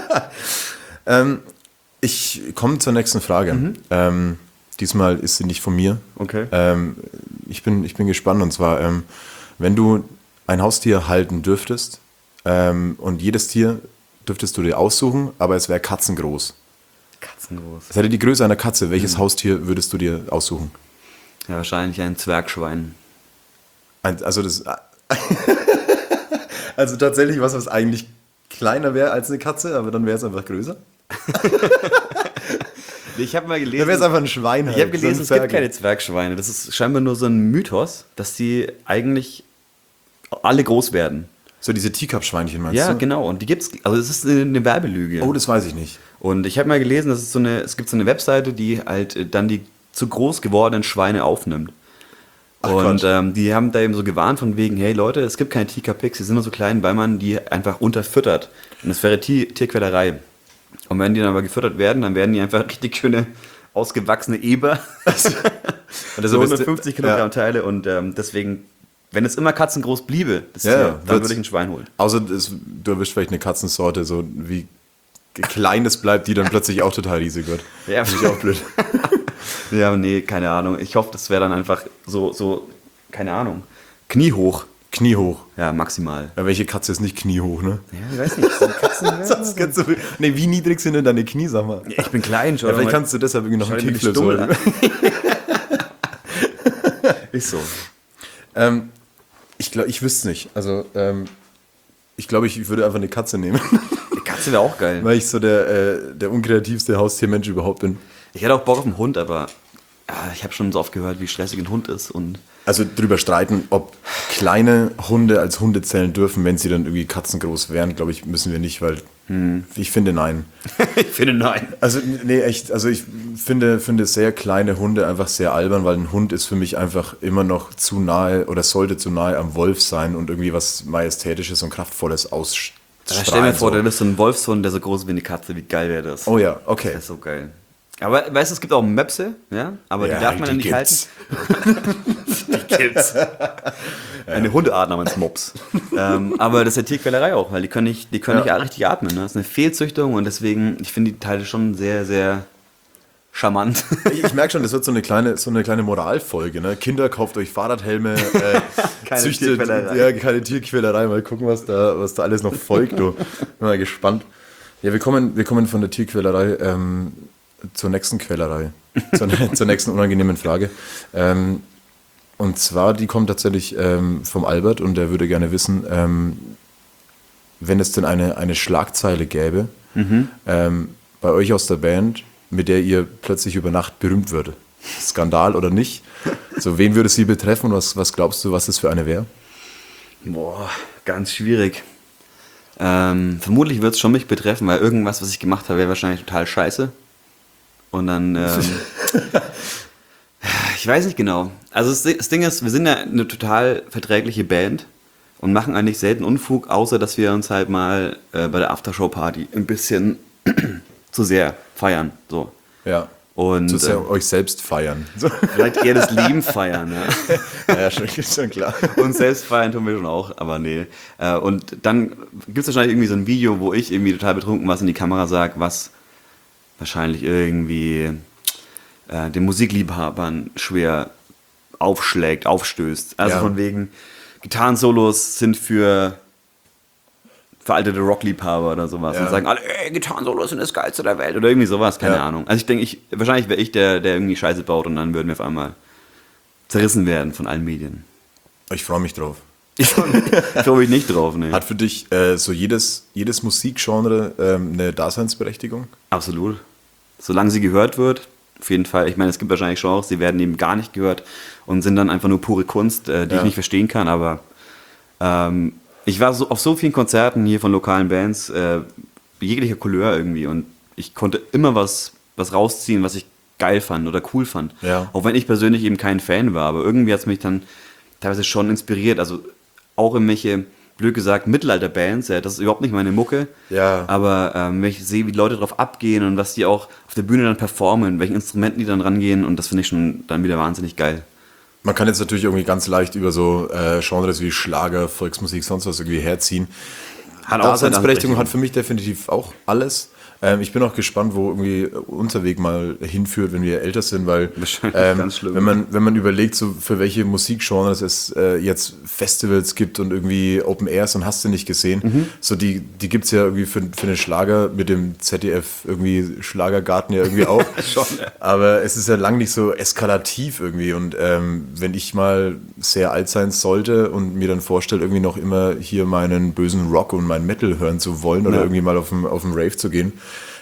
Genau. Ich komme zur nächsten Frage. Diesmal ist sie nicht von mir. Okay. Ich bin gespannt und zwar, wenn du ein Haustier halten dürftest und jedes Tier dürftest du dir aussuchen, aber es wäre katzengroß. Katzengroß. Es hätte die Größe einer Katze. Welches Haustier würdest du dir aussuchen? Ja, wahrscheinlich ein Zwergschwein. Also tatsächlich was eigentlich kleiner wäre als eine Katze, aber dann wäre es einfach größer? Ich habe mal gelesen. Dann wäre es einfach ein Schwein. Ich habe gelesen, es gibt keine Zwergschweine. Das ist scheinbar nur so ein Mythos, dass die eigentlich alle groß werden. So diese Teacup-Schweinchen meinst du? Ja, genau. Und die gibt's. Also es ist eine Werbelüge. Oh, das weiß ich nicht. Und ich habe mal gelesen, dass es gibt so eine Webseite, die halt dann die zu groß gewordenen Schweine aufnimmt. Ach, und die haben da eben so gewarnt von wegen, hey Leute, es gibt keine Teacup-Pigs, die sind nur so klein, weil man die einfach unterfüttert. Und das wäre Tierquälerei. Und wenn die dann aber gefüttert werden, dann werden die einfach richtig schöne, ausgewachsene Eber. Und das so 150 Kilogramm Teile und deswegen wenn es immer katzengroß bliebe, das Ja, Tier, dann wird's- würde ich ein Schwein holen. Außer du erwischst vielleicht eine Katzensorte, so wie klein es bleibt, die dann plötzlich auch total riesig wird. Ja, Finde ich auch blöd. Ja, nee, keine Ahnung. Ich hoffe, das wäre dann einfach so, keine Ahnung, kniehoch. Kniehoch. Ja, maximal. Ja, welche Katze ist nicht kniehoch, ne? Ja, ich weiß nicht. So Katzen, Sonst kannst du, nee, wie niedrig sind denn deine Knie, sag mal? ich bin klein, schau Ja, vielleicht mal. kannst du deshalb irgendwie noch Schau einen dir den Kickflip Stummel holen. Ist so. Ich glaube, ich wüsste nicht. Also, ich glaube, ich würde einfach eine Katze nehmen, Die Katze wäre auch geil. weil ich so der unkreativste Haustiermensch überhaupt bin. Ich hätte auch Bock auf einen Hund, aber ja, ich habe schon so oft gehört, wie stressig ein Hund ist. Und Also drüber streiten, ob kleine Hunde als Hunde zählen dürfen, wenn sie dann irgendwie katzengroß wären, glaube ich, müssen wir nicht, weil ich finde nein. ich finde nein. Also nee, echt, also ich finde sehr kleine Hunde einfach sehr albern, weil ein Hund ist für mich einfach immer noch zu nahe oder sollte zu nahe am Wolf sein und irgendwie was Majestätisches und Kraftvolles ausstrahlen. Stell mir vor, so. du bist so ein Wolfshund, der so groß ist wie eine Katze. Wie geil wäre das? Oh ja, okay. Das ist so geil. Aber weißt du, es gibt auch Möpse, ja? Aber die darf man ja nicht gibt's. halten. Die gibt's. Eine Hundeart namens Mops. Aber das ist ja Tierquälerei auch, weil die können nicht richtig atmen. Ne? Das ist eine Fehlzüchtung und deswegen, ich finde die Teile schon sehr, sehr charmant. Ich merke schon, das wird so eine kleine Moralfolge. Ne? Kinder, kauft euch Fahrradhelme, Keine züchtet, Tierquälerei. ja, keine Tierquälerei. Mal gucken, was da alles noch folgt. Du. Bin mal gespannt. Ja, wir kommen von der Tierquälerei zur nächsten Quälerei, zur nächsten unangenehmen Frage. Und zwar, die kommt tatsächlich vom Albert und der würde gerne wissen, wenn es denn eine Schlagzeile gäbe, bei euch aus der Band, mit der ihr plötzlich über Nacht berühmt würdet. Skandal oder nicht? So, wen würde sie betreffen und was glaubst du, was das für eine wäre? Boah, ganz schwierig. Vermutlich wird es schon mich betreffen, weil irgendwas, was ich gemacht habe, wäre wahrscheinlich total scheiße. Und dann, ich weiß nicht genau. Also das Ding ist, wir sind ja eine total verträgliche Band und machen eigentlich selten Unfug, außer dass wir uns halt mal bei der Aftershow-Party ein bisschen zu sehr feiern. So. Ja. Und Zu sehr euch selbst feiern. So. vielleicht eher das Leben feiern. Ja. Ja, schon klar. Und selbst feiern tun wir schon auch, aber nee. Und dann gibt es wahrscheinlich irgendwie so ein Video, wo ich irgendwie total betrunken was in die Kamera sage, was wahrscheinlich irgendwie den Musikliebhabern schwer aufstößt. Also Ja. von wegen, Gitarrensolos sind für veraltete Rockliebhaber oder sowas. Ja. Und sagen alle, Gitarrensolos sind das Geilste der Welt oder irgendwie sowas, keine Ja. Ahnung. Also ich denke, wahrscheinlich wäre ich der irgendwie Scheiße baut und dann würden wir auf einmal zerrissen werden von allen Medien. Ich freue mich drauf. Ich freue mich nicht drauf, ne. Hat für dich so jedes Musikgenre eine Daseinsberechtigung? Absolut. Solange sie gehört wird, auf jeden Fall. Ich meine, es gibt wahrscheinlich Genres, die werden eben gar nicht gehört und sind dann einfach nur pure Kunst, die ich nicht verstehen kann, aber ich war auf so vielen Konzerten hier von lokalen Bands, jeglicher Couleur irgendwie und ich konnte immer was rausziehen, was ich geil fand oder cool fand. Ja. Auch wenn ich persönlich eben kein Fan war, aber irgendwie hat es mich dann teilweise schon inspiriert, also auch in welche, blöd gesagt, Mittelalter-Bands, ja, das ist überhaupt nicht meine Mucke, Ja. aber wenn ich sehe, wie die Leute drauf abgehen und was die auch auf der Bühne dann performen, welchen Instrumenten die dann rangehen und das finde ich schon dann wieder wahnsinnig geil. Man kann jetzt natürlich irgendwie ganz leicht über so Genres wie Schlager, Volksmusik, sonst was irgendwie herziehen. Hat auch seine Daseinsberechtigung Berechtigung. hat für mich definitiv auch alles. Ich bin auch gespannt, wo irgendwie unser Weg mal hinführt, wenn wir älter sind, weil Wahrscheinlich ganz schlimm. wenn man überlegt, so für welche Musikgenres es jetzt Festivals gibt und irgendwie Open Airs und hast du nicht gesehen, so die gibt es ja irgendwie für den Schlager mit dem ZDF irgendwie Schlagergarten ja irgendwie auch. Schon, ja. Aber es ist ja lang nicht so eskalativ irgendwie und wenn ich mal sehr alt sein sollte und mir dann vorstelle, irgendwie noch immer hier meinen bösen Rock und mein Metal hören zu wollen oder irgendwie mal auf dem Rave zu gehen,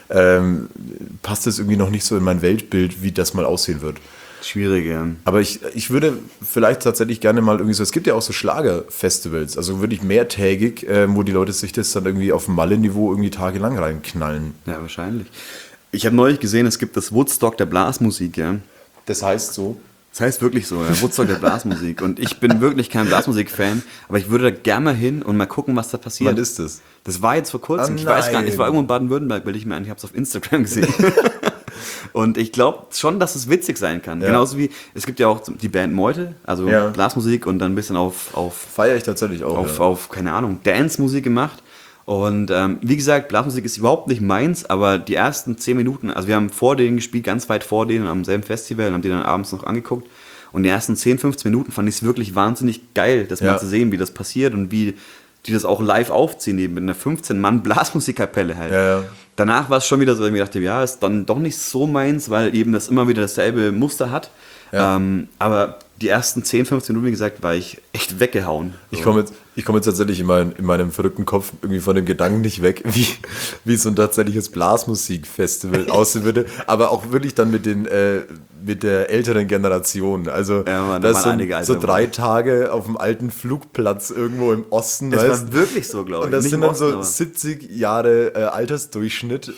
passt das irgendwie noch nicht so in mein Weltbild, wie das mal aussehen wird. Schwierig, ja. Aber ich würde vielleicht tatsächlich gerne mal irgendwie so, es gibt ja auch so Schlagerfestivals, also wirklich mehrtägig, wo die Leute sich das dann irgendwie auf Malle-Niveau irgendwie tagelang reinknallen. Ja, wahrscheinlich. Ich habe neulich gesehen, es gibt das Woodstock der Blasmusik, ja. Das heißt so, Das heißt wirklich so, ja, Woodstock der Blasmusik. Und ich bin wirklich kein Blasmusik-Fan, aber ich würde da gerne mal hin und mal gucken, was da passiert. wann ist das? Das war jetzt vor kurzem, Oh ich weiß gar nicht, nein. es war irgendwo in Baden-Württemberg, weil ich habe es auf Instagram gesehen. Und ich glaube schon, dass es witzig sein kann. Ja. Genauso wie, es gibt ja auch die Band Meute, also Ja. Blasmusik und dann ein bisschen auf Feiere ich tatsächlich auch. auf, keine Ahnung, Dance-Musik gemacht. Und wie gesagt, Blasmusik ist überhaupt nicht meins, aber die ersten 10 Minuten, also wir haben vor denen gespielt, ganz weit vor denen am selben Festival und haben die dann abends noch angeguckt. Und die ersten 10, 15 Minuten fand ich es wirklich wahnsinnig geil, das mal zu sehen, wie das passiert und wie die das auch live aufziehen, eben mit einer 15-Mann-Blasmusikkapelle halt. Ja. Danach war es schon wieder so, dass ich mir dachte, ja, ist dann doch nicht so meins, weil eben das immer wieder dasselbe Muster hat. Ja. Aber die ersten 10, 15 Minuten, wie gesagt, war ich echt weggehauen. Ich komme jetzt tatsächlich in meinem verrückten Kopf irgendwie von dem Gedanken nicht weg, wie so ein tatsächliches Blasmusikfestival aussehen würde, aber auch wirklich dann mit der älteren Generation. Also Ja, Mann, das da waren einige sind so alte 3 Tage auf dem alten Flugplatz irgendwo im Osten. Das weißt? war wirklich so, glaube ich. Und das Nicht sind im dann so Osten, aber- 70 Jahre Altersdurchschnitt.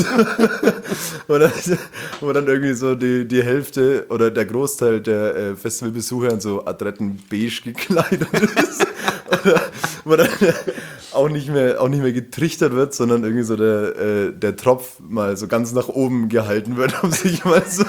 Wo dann irgendwie so die Hälfte oder der Großteil der Festivalbesucher in so adretten beige gekleidet ist. Oder wo dann auch nicht mehr getrichtert wird, sondern irgendwie so der Tropf mal so ganz nach oben gehalten wird, um sich mal so...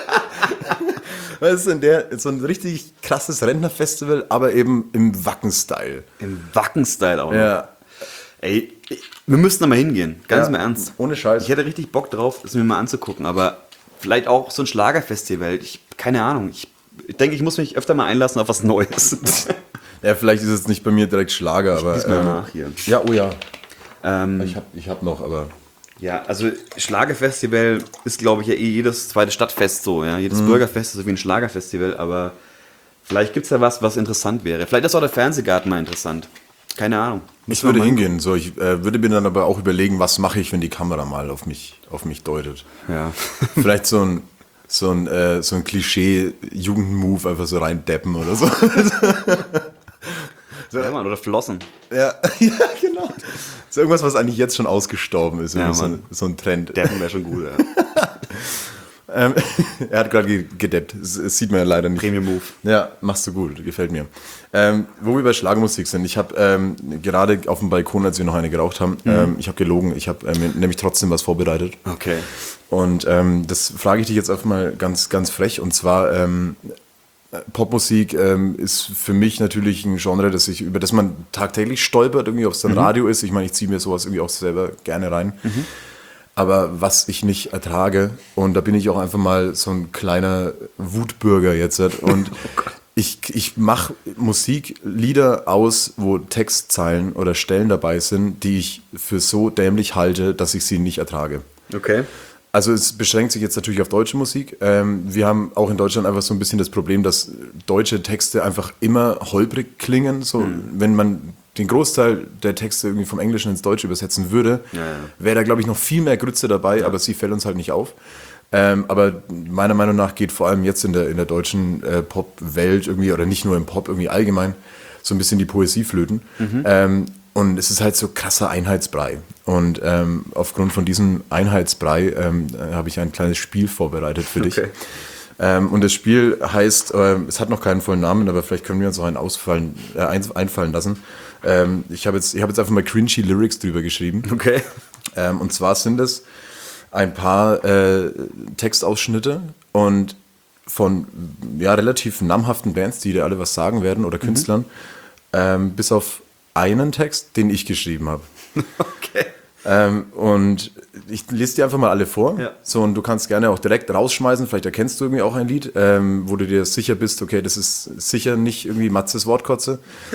Weißt du, so ein richtig krasses Rentnerfestival, aber eben im Wacken-Style. Im Wacken-Style auch noch. Ja. Ey, wir müssten da mal hingehen. Ganz im Ernst. Ohne Scheiß. Ich hätte richtig Bock drauf, es mir mal anzugucken, aber vielleicht auch so ein Schlagerfestival. Keine Ahnung. Ich denke, ich muss mich öfter mal einlassen auf was Neues. Ja, vielleicht ist es nicht bei mir direkt Schlager, aber... Lies mal nach hier. Ja, oh ja. Ähm, Ich hab noch, aber... Ja, also Schlagerfestival ist, glaube ich, ja jedes zweite Stadtfest so. Ja? Jedes Bürgerfest ist so wie ein Schlagerfestival, aber vielleicht gibt es da was interessant wäre. Vielleicht ist auch der Fernsehgarten mal interessant. Keine Ahnung. Ich würde hingehen. So, ich würde mir dann aber auch überlegen, was mache ich, wenn die Kamera mal auf mich deutet. Ja. Vielleicht so ein Klischee-Jugendmove einfach so reindeppen oder so. Ja, Mann, oder Flossen. Ja, ja, genau. So irgendwas, was eigentlich jetzt schon ausgestorben ist. Ja, so ein Trend. Deppen wäre schon gut, ja. Er hat gerade gedeppt. Das sieht man ja leider nicht. Premium Move. Ja, machst du gut, gefällt mir. Wo wir bei Schlagermusik sind, ich habe gerade auf dem Balkon, als wir noch eine geraucht haben, ich habe gelogen, ich habe mir nämlich trotzdem was vorbereitet. Okay. Und das frage ich dich jetzt einfach mal ganz, ganz frech. Und zwar, Popmusik ist für mich natürlich ein Genre, über das man tagtäglich stolpert, irgendwie, ob es dann Radio ist. Ich meine, ich ziehe mir sowas irgendwie auch selber gerne rein. Aber was ich nicht ertrage, und da bin ich auch einfach mal so ein kleiner Wutbürger jetzt. Und ich mache Musiklieder aus, wo Textzeilen oder Stellen dabei sind, die ich für so dämlich halte, dass ich sie nicht ertrage. Okay. Also es beschränkt sich jetzt natürlich auf deutsche Musik. Wir haben auch in Deutschland einfach so ein bisschen das Problem, dass deutsche Texte einfach immer holprig klingen. So, wenn man den Großteil der Texte irgendwie vom Englischen ins Deutsche übersetzen würde, wäre da, glaube ich, noch viel mehr Grütze dabei, aber sie fällt uns halt nicht auf. Aber meiner Meinung nach geht vor allem jetzt in der deutschen Pop-Welt irgendwie, oder nicht nur im Pop, irgendwie allgemein, so ein bisschen die Poesie flöten. Und es ist halt so krasser Einheitsbrei. Und aufgrund von diesem Einheitsbrei habe ich ein kleines Spiel vorbereitet für dich. Und das Spiel heißt, es hat noch keinen vollen Namen, aber vielleicht können wir uns auch einen einfallen lassen. Ich habe jetzt einfach mal cringy Lyrics drüber geschrieben. Okay. Und zwar sind es ein paar Textausschnitte und von relativ namhaften Bands, die dir alle was sagen werden, oder Künstlern, bis auf einen Text, den ich geschrieben habe. Okay. Und ich lese dir einfach mal alle vor. Ja. So, und du kannst gerne auch direkt rausschmeißen. Vielleicht erkennst du irgendwie auch ein Lied, wo du dir sicher bist, okay, das ist sicher nicht irgendwie Matzes Wortkotze.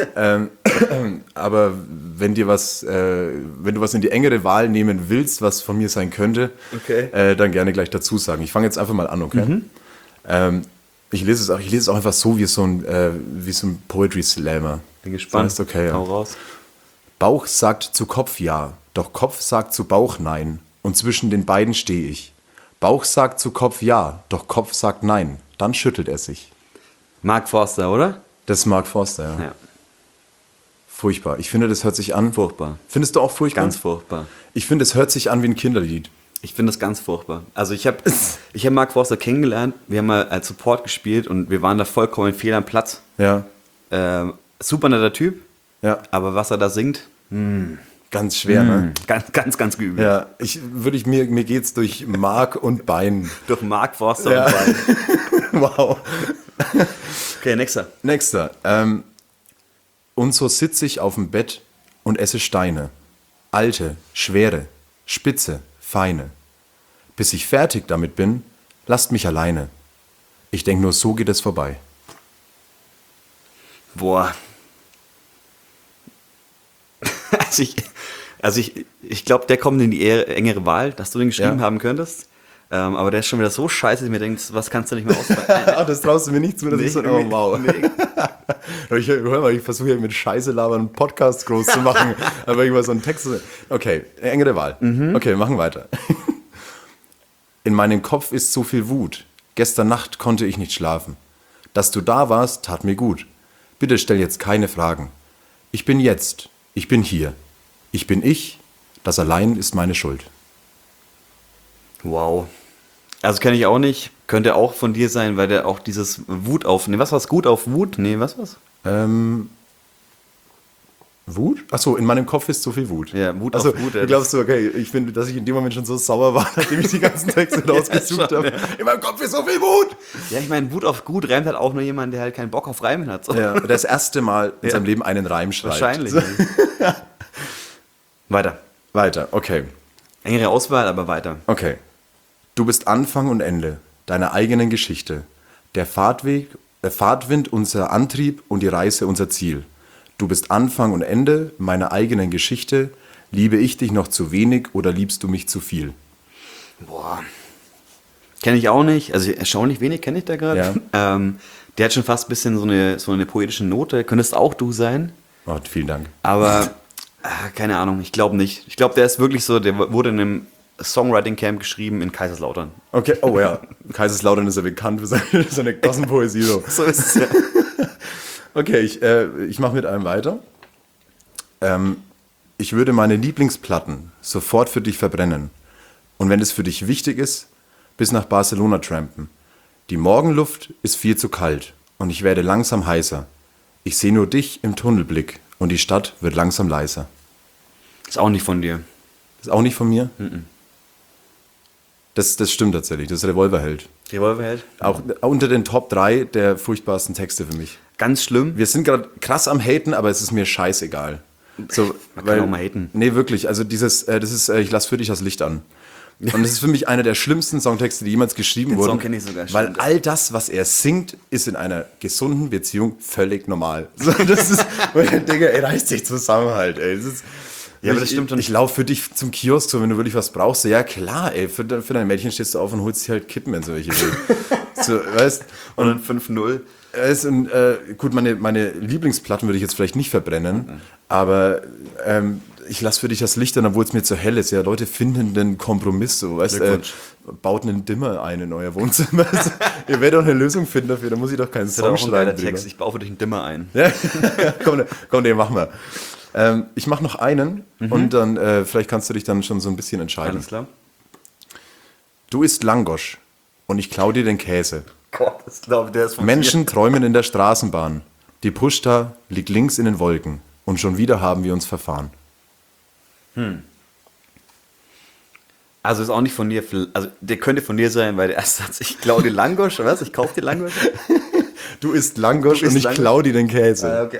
Aber wenn du was in die engere Wahl nehmen willst, was von mir sein könnte, dann gerne gleich dazu sagen. Ich fange jetzt einfach mal an, okay? Ich lese es auch einfach so wie so ein Poetry Slammer. Bin gespannt. Das heißt, okay, ja. Hau raus. Bauch sagt zu Kopf ja, doch Kopf sagt zu Bauch nein. Und zwischen den beiden stehe ich. Bauch sagt zu Kopf ja, doch Kopf sagt nein. Dann schüttelt er sich. Mark Forster, oder? Das ist Mark Forster, ja. Ja. Furchtbar. Ich finde, das hört sich an. Furchtbar. Findest du auch furchtbar? Ganz furchtbar. Ich finde, es hört sich an wie ein Kinderlied. Ich finde das ganz furchtbar. Also ich hab Mark Forster kennengelernt, wir haben mal als Support gespielt und wir waren da vollkommen fehl am Platz. Ja. Super netter Typ, Ja. aber was er da singt, Ganz schwer, ne? Ganz geübelt. Ja, mir geht's durch Mark und Bein. Durch Mark, Forster Ja. und Bein. Wow. Okay, nächster. Nächster. Und so sitze ich auf dem Bett und esse Steine. Alte, schwere, spitze, feine. Bis ich fertig damit bin, lasst mich alleine. Ich denke nur, so geht es vorbei. Boah. Ich glaube, der kommt in die engere Wahl, dass du den geschrieben Ja. haben könntest. Aber der ist schon wieder so scheiße, dass ich mir denke, was kannst du nicht mehr ausfallen? Ach, das traust du mir nicht zu, das ist so, oh wow. Hör mal, ich versuche hier mit Scheiße labern einen Podcast groß zu machen, aber irgendwas so einen Text. Okay, engere Wahl. Okay, wir machen weiter. In meinem Kopf ist so viel Wut. Gestern Nacht konnte ich nicht schlafen. Dass du da warst, tat mir gut. Bitte stell jetzt keine Fragen. Ich bin jetzt. Ich bin hier. Ich bin ich. Das allein ist meine Schuld. Wow. Also kenne ich auch nicht. Könnte auch von dir sein, weil der auch dieses Wut auf... Nee, was war's? Gut auf Wut? Nee, was war's? Wut? Achso, in meinem Kopf ist so viel Wut. Ja, Wut also, auf Wut. Du glaubst so, okay, ich finde, dass ich in dem Moment schon so sauer war, nachdem ich die ganzen Texte rausgesucht schon, habe. In meinem Kopf ist so viel Wut! Ja, ich meine, Wut auf gut reimt halt auch nur jemand, der halt keinen Bock auf Reimen hat. So. Ja, das erste Mal in seinem Leben einen Reim schreibt. Wahrscheinlich. So. Weiter. Weiter, okay. Engere Auswahl, aber weiter. Okay. Du bist Anfang und Ende deiner eigenen Geschichte. Der Fahrtwind unser Antrieb und die Reise unser Ziel. Du bist Anfang und Ende meiner eigenen Geschichte. Liebe ich dich noch zu wenig oder liebst du mich zu viel? Boah. Kenne ich auch nicht. Also erstaunlich wenig kenne ich da gerade. Ja. Der hat schon fast ein bisschen so eine poetische Note. Könntest auch du sein. Oh, vielen Dank. Aber keine Ahnung, ich glaube nicht. Ich glaube, der ist wirklich so, der wurde in einem Songwriting-Camp geschrieben in Kaiserslautern. Okay, oh ja. Kaiserslautern ist ja bekannt für seine Gassenpoesie. So. So ist es ja. Okay, ich mache mit einem weiter. Ich würde meine Lieblingsplatten sofort für dich verbrennen. Und wenn es für dich wichtig ist, bis nach Barcelona trampen. Die Morgenluft ist viel zu kalt und ich werde langsam heißer. Ich sehe nur dich im Tunnelblick und die Stadt wird langsam leiser. Ist auch nicht von dir. Ist auch nicht von mir? Das stimmt tatsächlich, das ist Revolverheld. Revolverheld? Auch unter den Top 3 der furchtbarsten Texte für mich. Ganz schlimm. Wir sind gerade krass am Haten, aber es ist mir scheißegal. So, Man kann auch mal haten. Nee, wirklich. Also das ist, ich lass für dich das Licht an. Und das ist für mich einer der schlimmsten Songtexte, die jemals geschrieben Den wurden. Song kenn ich sogar, weil stimmt. all das, was er singt, ist in einer gesunden Beziehung völlig normal. So, das ist, wo ich denke, ey, reiß dich zusammen halt, ey. Das ist, Ja, aber das stimmt schon. Ich laufe für dich zum Kiosk, so, wenn du wirklich was brauchst. So, ja, klar, ey, für dein Mädchen stehst du auf und holst dir halt Kippen, wenn so welche will. So, weißt, Und dann 5-0. gut, meine Lieblingsplatten würde ich jetzt vielleicht nicht verbrennen, aber ich lasse für dich das Licht an, obwohl es mir zu hell ist. Ja, Leute finden den Kompromiss so, weißt, baut einen Dimmer ein in euer Wohnzimmer. Ihr werdet doch eine Lösung finden dafür, da muss ich doch keinen Das ist Song auch ein geiler schreiben. Text. Ich baue für dich einen Dimmer ein. Ja, komm, den machen wir. Ich mache noch einen und dann vielleicht kannst du dich dann schon so ein bisschen entscheiden. Alles klar. Du isst Langosch und ich klau dir den Käse. Gott, das glaube ich, der ist von Menschen träumen in der Straßenbahn. Die Pushta liegt links in den Wolken. Und schon wieder haben wir uns verfahren. Also ist auch nicht von dir, also der könnte von dir sein, weil der erste Satz, ich klaue dir Langosch, oder was? Ich kaufe dir Langosch? Du isst Langosch Du isst und ich Langosch? klau dir den Käse. Okay.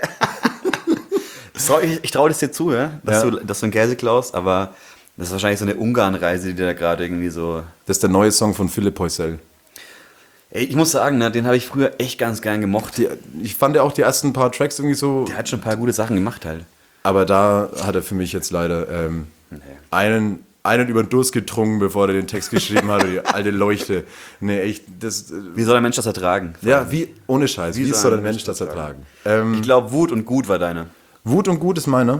Ich traue das dir zu, ja? Dass du einen Käse klaust, aber das ist wahrscheinlich so eine Ungarn-Reise, die da gerade irgendwie so... Das ist der neue Song von Philipp Heusel. Ey, ich muss sagen, ne, den habe ich früher echt ganz gern gemocht. Ich fand ja auch die ersten paar Tracks irgendwie so, Der hat schon ein paar gute Sachen gemacht halt. aber da hat er für mich jetzt leider einen über den Durst getrunken, bevor er den Text geschrieben hat, die alte Leuchte. Nee, echt, das... Wie soll ein Mensch das ertragen? Ja, ohne Scheiß, wie soll ein Mensch das ertragen? Ich glaube, Wut und Gut war deine. Wut und Gut ist meiner.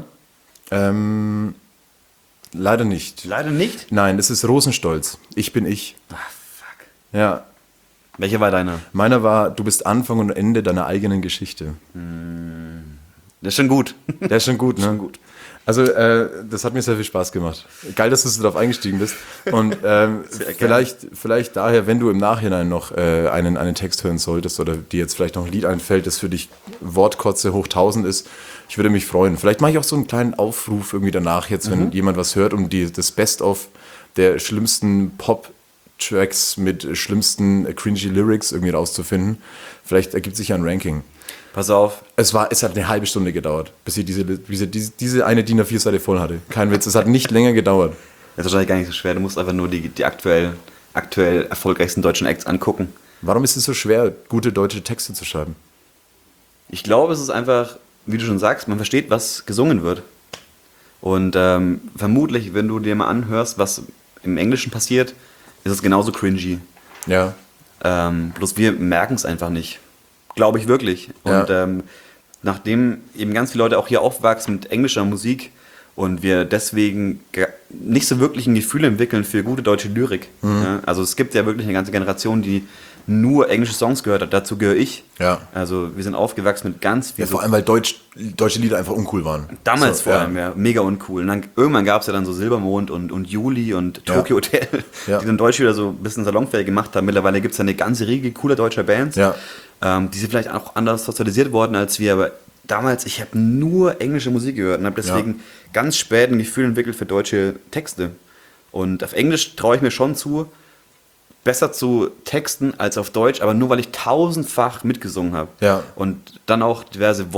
Leider nicht. Leider nicht. Nein, es ist Rosenstolz. Ich bin ich. Ah, fuck. Ja, Welcher war deiner? meiner war, du bist Anfang und Ende deiner eigenen Geschichte. Der ist schon gut. Der ist schon gut, ne? Schon gut. Also das hat mir sehr viel Spaß gemacht. Geil, dass du so darauf eingestiegen bist. Und vielleicht daher, wenn du im Nachhinein noch einen Text hören solltest oder dir jetzt vielleicht noch ein Lied einfällt, das für dich Wortkotze hoch 1000 ist, ich würde mich freuen. Vielleicht mache ich auch so einen kleinen Aufruf irgendwie danach jetzt, wenn jemand was hört, um das Best-of der schlimmsten Pop-Tracks mit schlimmsten cringy Lyrics irgendwie rauszufinden. Vielleicht ergibt sich ja ein Ranking. Pass auf. Es hat eine halbe Stunde gedauert, bis ich diese eine DIN A4-Seite voll hatte. Kein Witz, es hat nicht länger gedauert. Das ist wahrscheinlich gar nicht so schwer. Du musst einfach nur die aktuell erfolgreichsten deutschen Acts angucken. Warum ist es so schwer, gute deutsche Texte zu schreiben? Ich glaube, es ist einfach, wie du schon sagst, man versteht, was gesungen wird. Und vermutlich, wenn du dir mal anhörst, was im Englischen passiert, ist es genauso cringy. Ja. Bloß wir merken es einfach nicht. Glaube ich wirklich. Und nachdem eben ganz viele Leute auch hier aufwachsen mit englischer Musik und wir deswegen nicht so wirklich ein Gefühl entwickeln für gute deutsche Lyrik. Ja, also es gibt ja wirklich eine ganze Generation, die nur englische Songs gehört hat. Dazu gehöre ich. Ja. Also wir sind aufgewachsen mit ganz viel. Ja, vor allem, weil deutsche Lieder einfach uncool waren. Damals vor allem, ja. Mega uncool. Und dann, irgendwann gab es ja dann so Silbermond und Juli und Tokyo Hotel, die dann Deutsch wieder so ein bisschen salonfähig gemacht haben. Mittlerweile gibt es ja eine ganze Riege cooler deutscher Bands. Ja. Die sind vielleicht auch anders sozialisiert worden als wir, aber damals, ich habe nur englische Musik gehört und habe deswegen ganz spät ein Gefühl entwickelt für deutsche Texte. Und auf Englisch traue ich mir schon zu, besser zu texten als auf Deutsch, aber nur weil ich tausendfach mitgesungen habe. Ja. Und dann auch diverse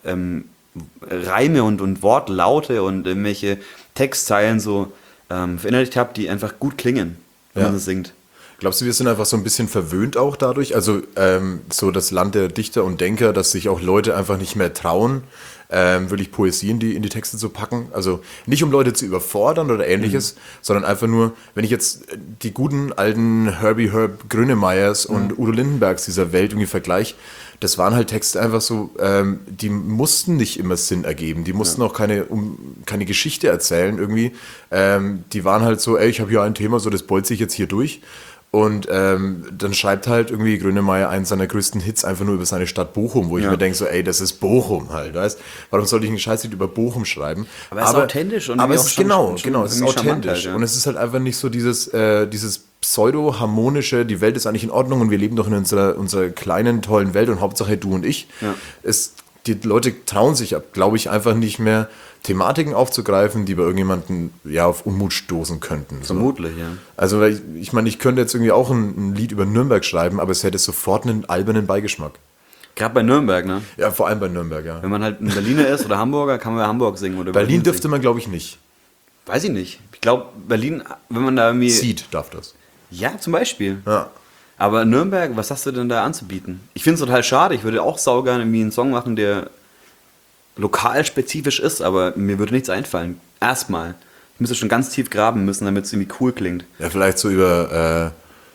Reime und Wortlaute und irgendwelche Textzeilen so verinnerlicht habe, die einfach gut klingen, wenn man das singt. Glaubst du, wir sind einfach so ein bisschen verwöhnt auch dadurch? Also so das Land der Dichter und Denker, dass sich auch Leute einfach nicht mehr trauen, wirklich Poesie in die Texte zu packen. Also nicht um Leute zu überfordern oder ähnliches, sondern einfach nur, wenn ich jetzt die guten alten Herbie Herb Grönemeyers und Udo Lindenbergs dieser Welt irgendwie vergleiche, das waren halt Texte einfach so, die mussten nicht immer Sinn ergeben, die mussten auch keine Geschichte erzählen irgendwie. Die waren halt so, ey, ich habe hier ein Thema, so das bolze ich jetzt hier durch. Und dann schreibt halt irgendwie Grönemeyer einen seiner größten Hits einfach nur über seine Stadt Bochum, wo ich mir denke, so, ey, das ist Bochum halt, weißt? Warum sollte ich einen Scheißlied über Bochum schreiben? Aber es ist authentisch. Und aber es ist genau, es ist authentisch. Halt, und es ist halt einfach nicht so dieses pseudo-harmonische, die Welt ist eigentlich in Ordnung und wir leben doch in unserer kleinen, tollen Welt und Hauptsache du und ich. Ja. Die Leute trauen sich, glaube ich, einfach nicht mehr, Thematiken aufzugreifen, die bei irgendjemandem auf Unmut stoßen könnten. So. Vermutlich, ja. Also ich meine, ich könnte jetzt irgendwie auch ein Lied über Nürnberg schreiben, aber es hätte sofort einen albernen Beigeschmack. Gerade bei Nürnberg, ne? Ja, vor allem bei Nürnberg, ja. Wenn man halt ein Berliner ist oder Hamburger, kann man bei Hamburg singen. Oder Berlin dürfte man, glaube ich, nicht. Weiß ich nicht. Ich glaube, Berlin, wenn man da irgendwie... Seed darf das. Ja, zum Beispiel. Ja. Aber Nürnberg, was hast du denn da anzubieten? Ich finde es total schade. Ich würde auch saugern irgendwie einen Song machen, der lokal spezifisch ist, aber mir würde nichts einfallen. Erstmal. Ich müsste schon ganz tief graben müssen, damit es irgendwie cool klingt. Ja, vielleicht so über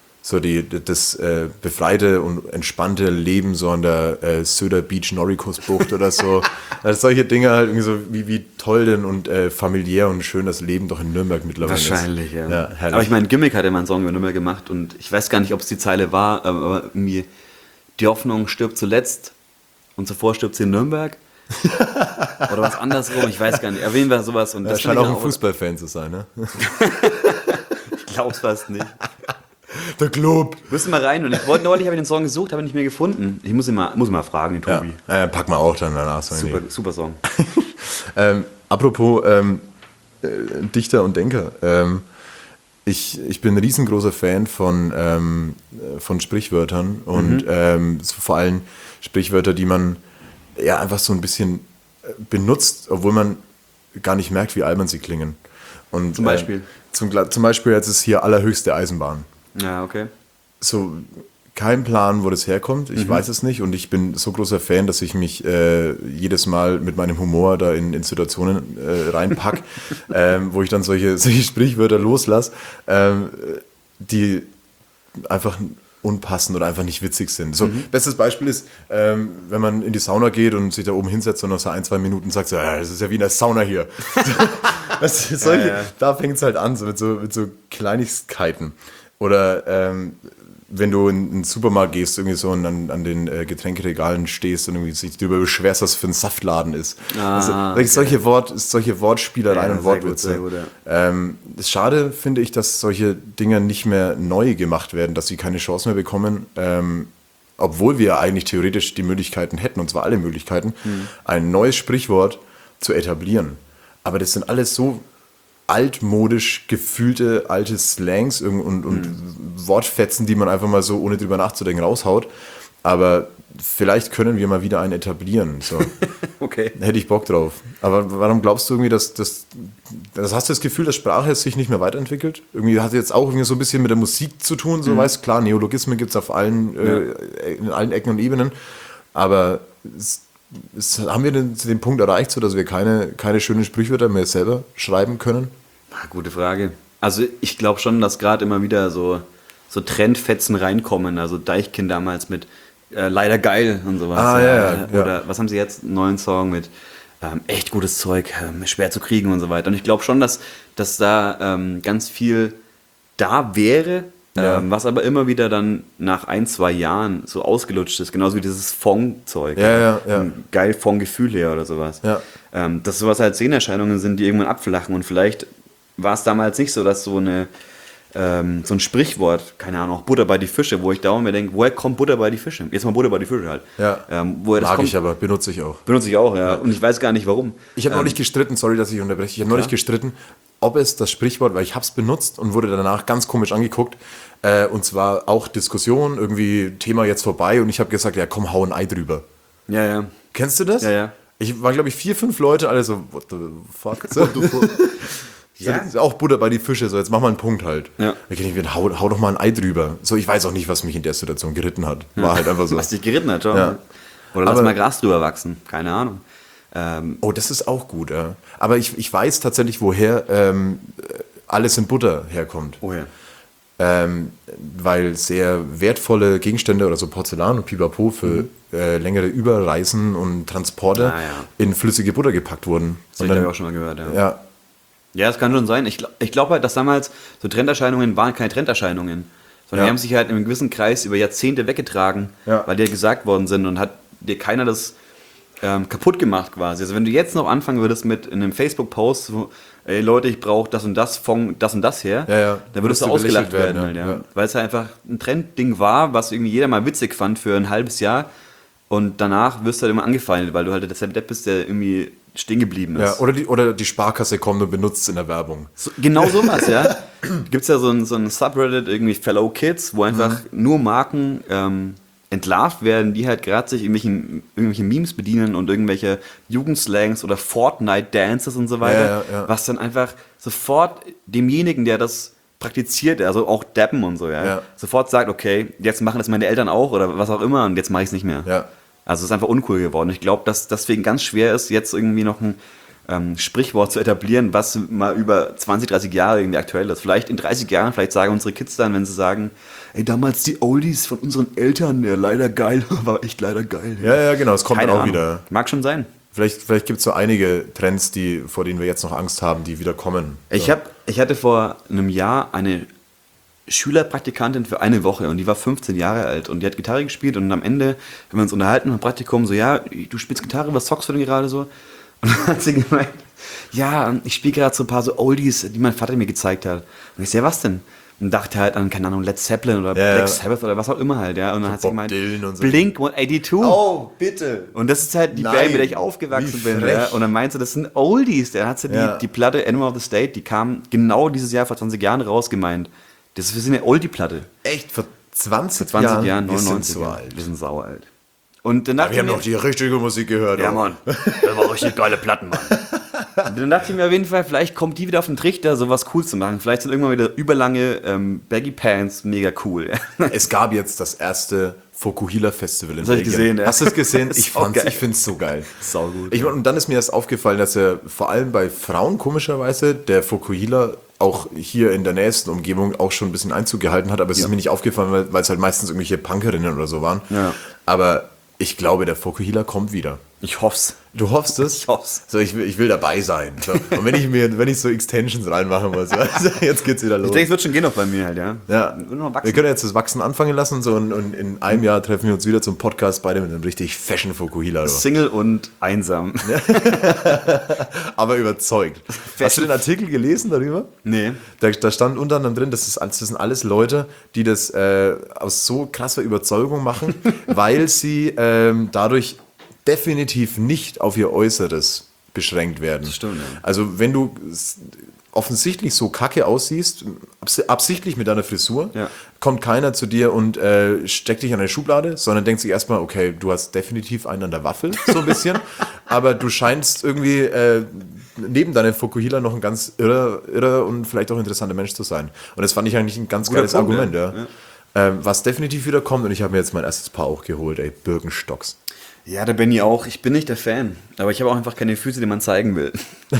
das befreite und entspannte Leben so an der Söder Beach Noricus-Bucht oder so. Also solche Dinge halt irgendwie so, wie toll denn und familiär und schön das Leben doch in Nürnberg mittlerweile Wahrscheinlich, ist. Wahrscheinlich, ja. Aber ich meine, Gimmick hat immer einen Song über Nürnberg gemacht und ich weiß gar nicht, ob es die Zeile war, aber irgendwie die Hoffnung stirbt zuletzt und zuvor stirbt sie in Nürnberg. Oder was andersrum, ich weiß gar nicht. Erwähnen wir sowas. Und das scheint auch ein Fußballfan zu sein, ne? Ich glaub's fast nicht. Der Club. Müssen wir rein. Und neulich habe ich den Song gesucht, habe ihn nicht mehr gefunden. Ich muss ihn mal fragen, den Tobi. Ja, pack mal auch dann danach. Super Song. Apropos Dichter und Denker. Ich bin ein riesengroßer Fan von Sprichwörtern und vor allem Sprichwörter, die man einfach so ein bisschen benutzt, obwohl man gar nicht merkt, wie albern sie klingen. Und, zum Beispiel? Zum Beispiel jetzt ist hier allerhöchste Eisenbahn. Ja, okay. So, kein Plan, wo das herkommt. Ich weiß es nicht und ich bin so großer Fan, dass ich mich jedes Mal mit meinem Humor da in Situationen reinpack, wo ich dann solche Sprichwörter loslasse, die einfach unpassend oder einfach nicht witzig sind. So, bestes Beispiel ist, wenn man in die Sauna geht und sich da oben hinsetzt und nach so 1-2 Minuten sagt, so, das ist ja wie in der Sauna hier. Da fängt es halt an, so mit so Kleinigkeiten. Oder wenn du in den Supermarkt gehst, irgendwie so und an den Getränkeregalen stehst und irgendwie sich darüber beschwerst, was für ein Saftladen ist. Solche Wortspielereien und Wortwitze. Sehr gut, ja. Das Schade finde ich, dass solche Dinge nicht mehr neu gemacht werden, dass sie keine Chance mehr bekommen, obwohl wir eigentlich theoretisch die Möglichkeiten hätten, und zwar alle Möglichkeiten, ein neues Sprichwort zu etablieren. Aber das sind alles so altmodisch gefühlte alte Slangs und Wortfetzen, die man einfach mal so, ohne drüber nachzudenken, raushaut. Aber vielleicht können wir mal wieder einen etablieren. So. Okay. Hätte ich Bock drauf. Aber warum glaubst du irgendwie, dass hast du das Gefühl, dass Sprache sich nicht mehr weiterentwickelt? Irgendwie hat jetzt auch irgendwie so ein bisschen mit der Musik zu tun, so weißt klar, Neologismen gibt es auf in allen Ecken und Ebenen. Aber haben wir denn den Punkt erreicht, so dass wir keine schönen Sprichwörter mehr selber schreiben können? Gute Frage. Also ich glaube schon, dass gerade immer wieder so Trendfetzen reinkommen. Also Deichkind damals mit Leider geil und sowas. Oder was haben sie jetzt? Einen neuen Song mit echt gutes Zeug, schwer zu kriegen und so weiter. Und ich glaube schon, dass da ganz viel da wäre, was aber immer wieder dann nach 1-2 Jahren so ausgelutscht ist. Genauso wie dieses Fong-Zeug. Geil Fong-Gefühl her oder sowas. Ja. Dass sowas halt Szenenerscheinungen sind, die irgendwann abflachen. Und vielleicht war es damals nicht so, dass so ein Sprichwort, keine Ahnung, auch Butter bei die Fische, wo ich dauernd mir denke, woher kommt Butter bei die Fische? Jetzt mal Butter bei die Fische halt. Ja, ich aber, benutze ich auch. Benutze ich auch, ja. Und ich weiß gar nicht, warum. Ich habe neulich gestritten, sorry, dass ich unterbreche, ich habe neulich gestritten, ob es das Sprichwort, weil ich habe es benutzt und wurde danach ganz komisch angeguckt, und zwar auch Diskussion, irgendwie Thema jetzt vorbei und ich habe gesagt, ja komm, hau ein Ei drüber. Ja, ja. Kennst du das? Ja, ja. Ich war, glaube ich, 4-5 Leute, alle so, what the fuck? Ja. Das ist auch Butter bei die Fische, so jetzt mach mal einen Punkt halt. Ja. Hau doch mal ein Ei drüber. So, ich weiß auch nicht, was mich in der Situation geritten hat. War halt einfach so. Was dich geritten hat, schon. Ja. Oder lass mal Gras drüber wachsen, keine Ahnung. Das ist auch gut, ja. Aber ich weiß tatsächlich, woher alles in Butter herkommt. Oh ja. Weil sehr wertvolle Gegenstände oder so Porzellan und Pipapo für längere Überreisen und Transporte in flüssige Butter gepackt wurden. Das habe ich auch schon mal gehört, ja. Ja, das kann schon sein. Ich glaube halt, dass damals so Trenderscheinungen waren keine Trenderscheinungen, sondern die haben sich halt in einem gewissen Kreis über Jahrzehnte weggetragen, weil die gesagt worden sind und hat dir keiner das kaputt gemacht quasi. Also wenn du jetzt noch anfangen würdest mit in einem Facebook-Post, so, ey Leute, ich brauche das und das von das und das her, dann würdest du ausgelacht werden. Halt, weil es halt einfach ein Trendding war, was irgendwie jeder mal witzig fand für ein halbes Jahr und danach wirst du halt immer angefeindet, weil du halt der Depp bist, der irgendwie stehen geblieben ist. Ja, oder die Sparkasse kommt und benutzt es in der Werbung. Genau sowas, ja. Gibt es ja so ein Subreddit, irgendwie Fellow Kids, wo einfach nur Marken entlarvt werden, die halt gerade sich irgendwelche Memes bedienen und irgendwelche Jugendslangs oder Fortnite-Dances und so weiter, was dann einfach sofort demjenigen, der das praktiziert, also auch Dappen und so, sofort sagt, okay, jetzt machen das meine Eltern auch oder was auch immer und jetzt mache ich es nicht mehr. Ja. Also es ist einfach uncool geworden. Ich glaube, dass deswegen ganz schwer ist, jetzt irgendwie noch ein Sprichwort zu etablieren, was mal über 20, 30 Jahre irgendwie aktuell ist. Vielleicht in 30 Jahren, vielleicht sagen unsere Kids dann, wenn sie sagen, ey, damals die Oldies von unseren Eltern, ja, leider geil, war echt leider geil. Ja, genau, es kommt Keine dann auch Ahnung. wieder. Mag schon sein. Vielleicht gibt es so einige Trends, vor denen wir jetzt noch Angst haben, die wieder kommen. So. Ich hatte vor einem Jahr eine Schülerpraktikantin für eine Woche und die war 15 Jahre alt und die hat Gitarre gespielt und am Ende, wenn wir uns unterhalten im Praktikum, so, ja, du spielst Gitarre, was zockst du denn gerade so? Und dann hat sie gemeint, ja, ich spiele gerade so ein paar so Oldies, die mein Vater mir gezeigt hat. Und ich so, ja, was denn? Und dachte halt an, keine Ahnung, Led Zeppelin oder Black Sabbath oder was auch immer halt, ja. Und dann so hat sie gemeint, so. Blink 182. Oh, bitte. Und das ist halt die Band, mit der ich aufgewachsen bin. Ja. Und dann meinte sie, das sind Oldies. Dann hat sie die Platte Animal of the State, die kam genau dieses Jahr vor 20 Jahren raus, gemeint. Das ist eine Oldie-Platte. Echt? Vor 20 Jahren? 99 wir sind so alt. Wir sind sauer alt. Und dann wir haben noch die richtige Musik gehört. Ja, Mann. Das war richtig geile Platten, Mann. Und dann dachte ich mir auf jeden Fall, vielleicht kommt die wieder auf den Trichter, sowas cool zu machen. Vielleicht sind irgendwann wieder überlange Baggy Pants mega cool. Es gab jetzt das erste Fokuhila-Festival in Belgien. Das habe ich gesehen, ja. Hast du es gesehen? Ich finde es so geil. Sau gut. Und dann ist mir das aufgefallen, dass er vor allem bei Frauen komischerweise der Fokuhila auch hier in der nächsten Umgebung auch schon ein bisschen Einzug gehalten hat, aber es ist mir nicht aufgefallen, weil es halt meistens irgendwelche Punkerinnen oder so waren. Ja. Aber ich glaube, der Fokuhila kommt wieder. Ich hoff's. Du hoffst es? Ich hoff's. So, ich will dabei sein. So. Und wenn ich so Extensions reinmachen muss, jetzt geht's wieder los. Ich denke, es wird schon gehen noch bei mir halt, ja. Ja. Wird noch wachsen. Wir können jetzt das Wachsen anfangen lassen so, und in einem Jahr treffen wir uns wieder zum Podcast beide mit einem richtig Fashion Fukuhila. Single und einsam. Aber überzeugt. Hast du den Artikel gelesen darüber? Nee. Da stand unter anderem drin, das sind alles Leute, die das aus so krasser Überzeugung machen, weil sie dadurch definitiv nicht auf ihr Äußeres beschränkt werden. Das stimmt, ja. Also wenn du offensichtlich so kacke aussiehst, absichtlich mit deiner Frisur, Ja. kommt keiner zu dir und steckt dich in eine Schublade, sondern denkt sich erstmal, okay, du hast definitiv einen an der Waffel, so ein bisschen, aber du scheinst irgendwie neben deinem Fukuhila noch ein ganz irrer und vielleicht auch interessanter Mensch zu sein. Und das fand ich eigentlich ein ganz geiles Punkt, Argument, ja. Was definitiv wieder kommt, und ich habe mir jetzt mein erstes Paar auch geholt, Birkenstocks. Ja, da bin ich auch. Ich bin nicht der Fan. Aber ich habe auch einfach keine Füße, die man zeigen will.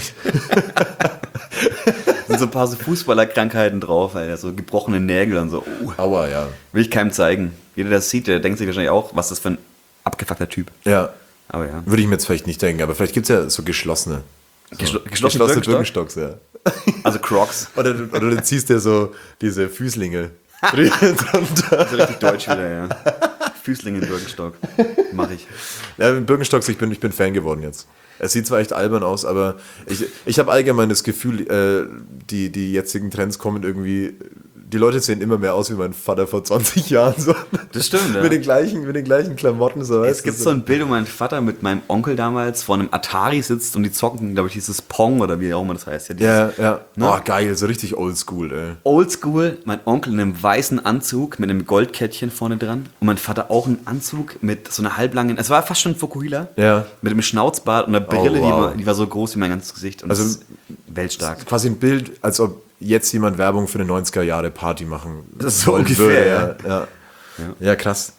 Sind so ein paar so Fußballerkrankheiten drauf, Alter. So gebrochene Nägel und so. Aua, ja. Will ich keinem zeigen. Jeder, der das sieht, der denkt sich wahrscheinlich auch, was ist das für ein abgefuckter Typ. Ja. Aber ja. Würde ich mir jetzt vielleicht nicht denken, aber vielleicht gibt es ja so geschlossene. Geschlossene Birkenstocks, ja. Also Crocs. Oder du ziehst dir so diese Füßlinge drunter. Das ist richtig deutsch wieder, ja. Füßlinge in Birkenstock. Mach ich. Ja, mit Birkenstocks, ich bin Fan geworden jetzt. Es sieht zwar echt albern aus, aber ich habe allgemein das Gefühl, die jetzigen Trends kommen irgendwie. Die Leute sehen immer mehr aus wie mein Vater vor 20 Jahren. So. Das stimmt, ja. Mit den gleichen Klamotten. So, Es gibt so ein Bild, wo mein Vater mit meinem Onkel damals vor einem Atari sitzt und die zocken, glaube ich, dieses Pong oder wie auch immer das heißt. Ja. Ne? Oh, geil, so richtig oldschool, ey. Oldschool, mein Onkel in einem weißen Anzug mit einem Goldkettchen vorne dran und mein Vater auch einen Anzug mit so einer halblangen, es war fast schon ein Fukuhila, Ja. mit einem Schnauzbart und einer Brille, wow. die war so groß wie mein ganzes Gesicht und Also- das ist weltstark. Quasi ein Bild, als ob jetzt jemand Werbung für eine 90er-Jahre-Party machen Das ist so wollen ungefähr, würde. Ja, krass.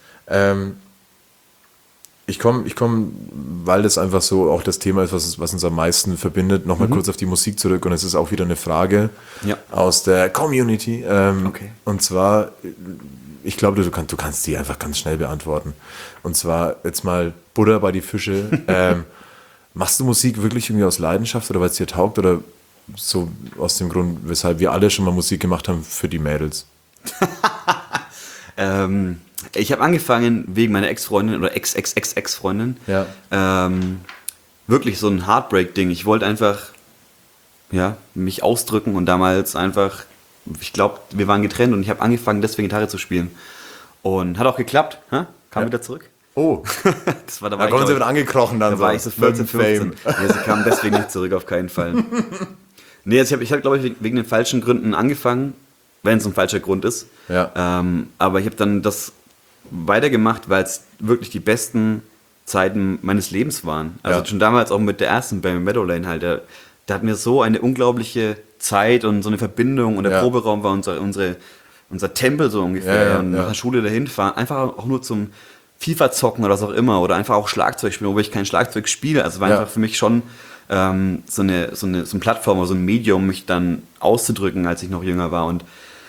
Ich komm, weil das einfach so auch das Thema ist, was uns am meisten verbindet, nochmal kurz auf die Musik zurück. Und es ist auch wieder eine Frage Ja. aus der Community. Okay. Und zwar, ich glaube, du kannst die einfach ganz schnell beantworten. Und zwar jetzt mal Butter bei die Fische. Machst du Musik wirklich irgendwie aus Leidenschaft oder weil es dir taugt oder so aus dem Grund, weshalb wir alle schon mal Musik gemacht haben für die Mädels? Ich habe angefangen wegen meiner Ex-Freundin oder Ex-Ex-Ex-Ex-Freundin. Ja. Wirklich so ein Heartbreak-Ding. Ich wollte einfach mich ausdrücken und damals einfach, ich glaube, wir waren getrennt und ich habe angefangen, deswegen Gitarre zu spielen. Und hat auch geklappt. Kam wieder zurück. Oh, Das war, da kommen sie wieder angekrochen dann. Da war ich so 14, 15. Ja, sie kam deswegen nicht zurück, auf keinen Fall. Nee, also ich hab glaube ich, wegen den falschen Gründen angefangen, wenn es ein falscher Grund ist. Ja. Aber ich habe dann das weitergemacht, weil es wirklich die besten Zeiten meines Lebens waren. Also Ja. schon damals auch mit der ersten Band Meadowlane halt. Da hatten wir so eine unglaubliche Zeit und so eine Verbindung und der Ja. Proberaum war unser Tempel so ungefähr. Ja, und nach der Schule dahin fahren, einfach auch nur zum FIFA zocken oder was auch immer oder einfach auch Schlagzeug spielen, obwohl ich kein Schlagzeug spiele. Also war Ja. einfach für mich schon so eine Plattform oder so ein Medium, mich dann auszudrücken, als ich noch jünger war. Und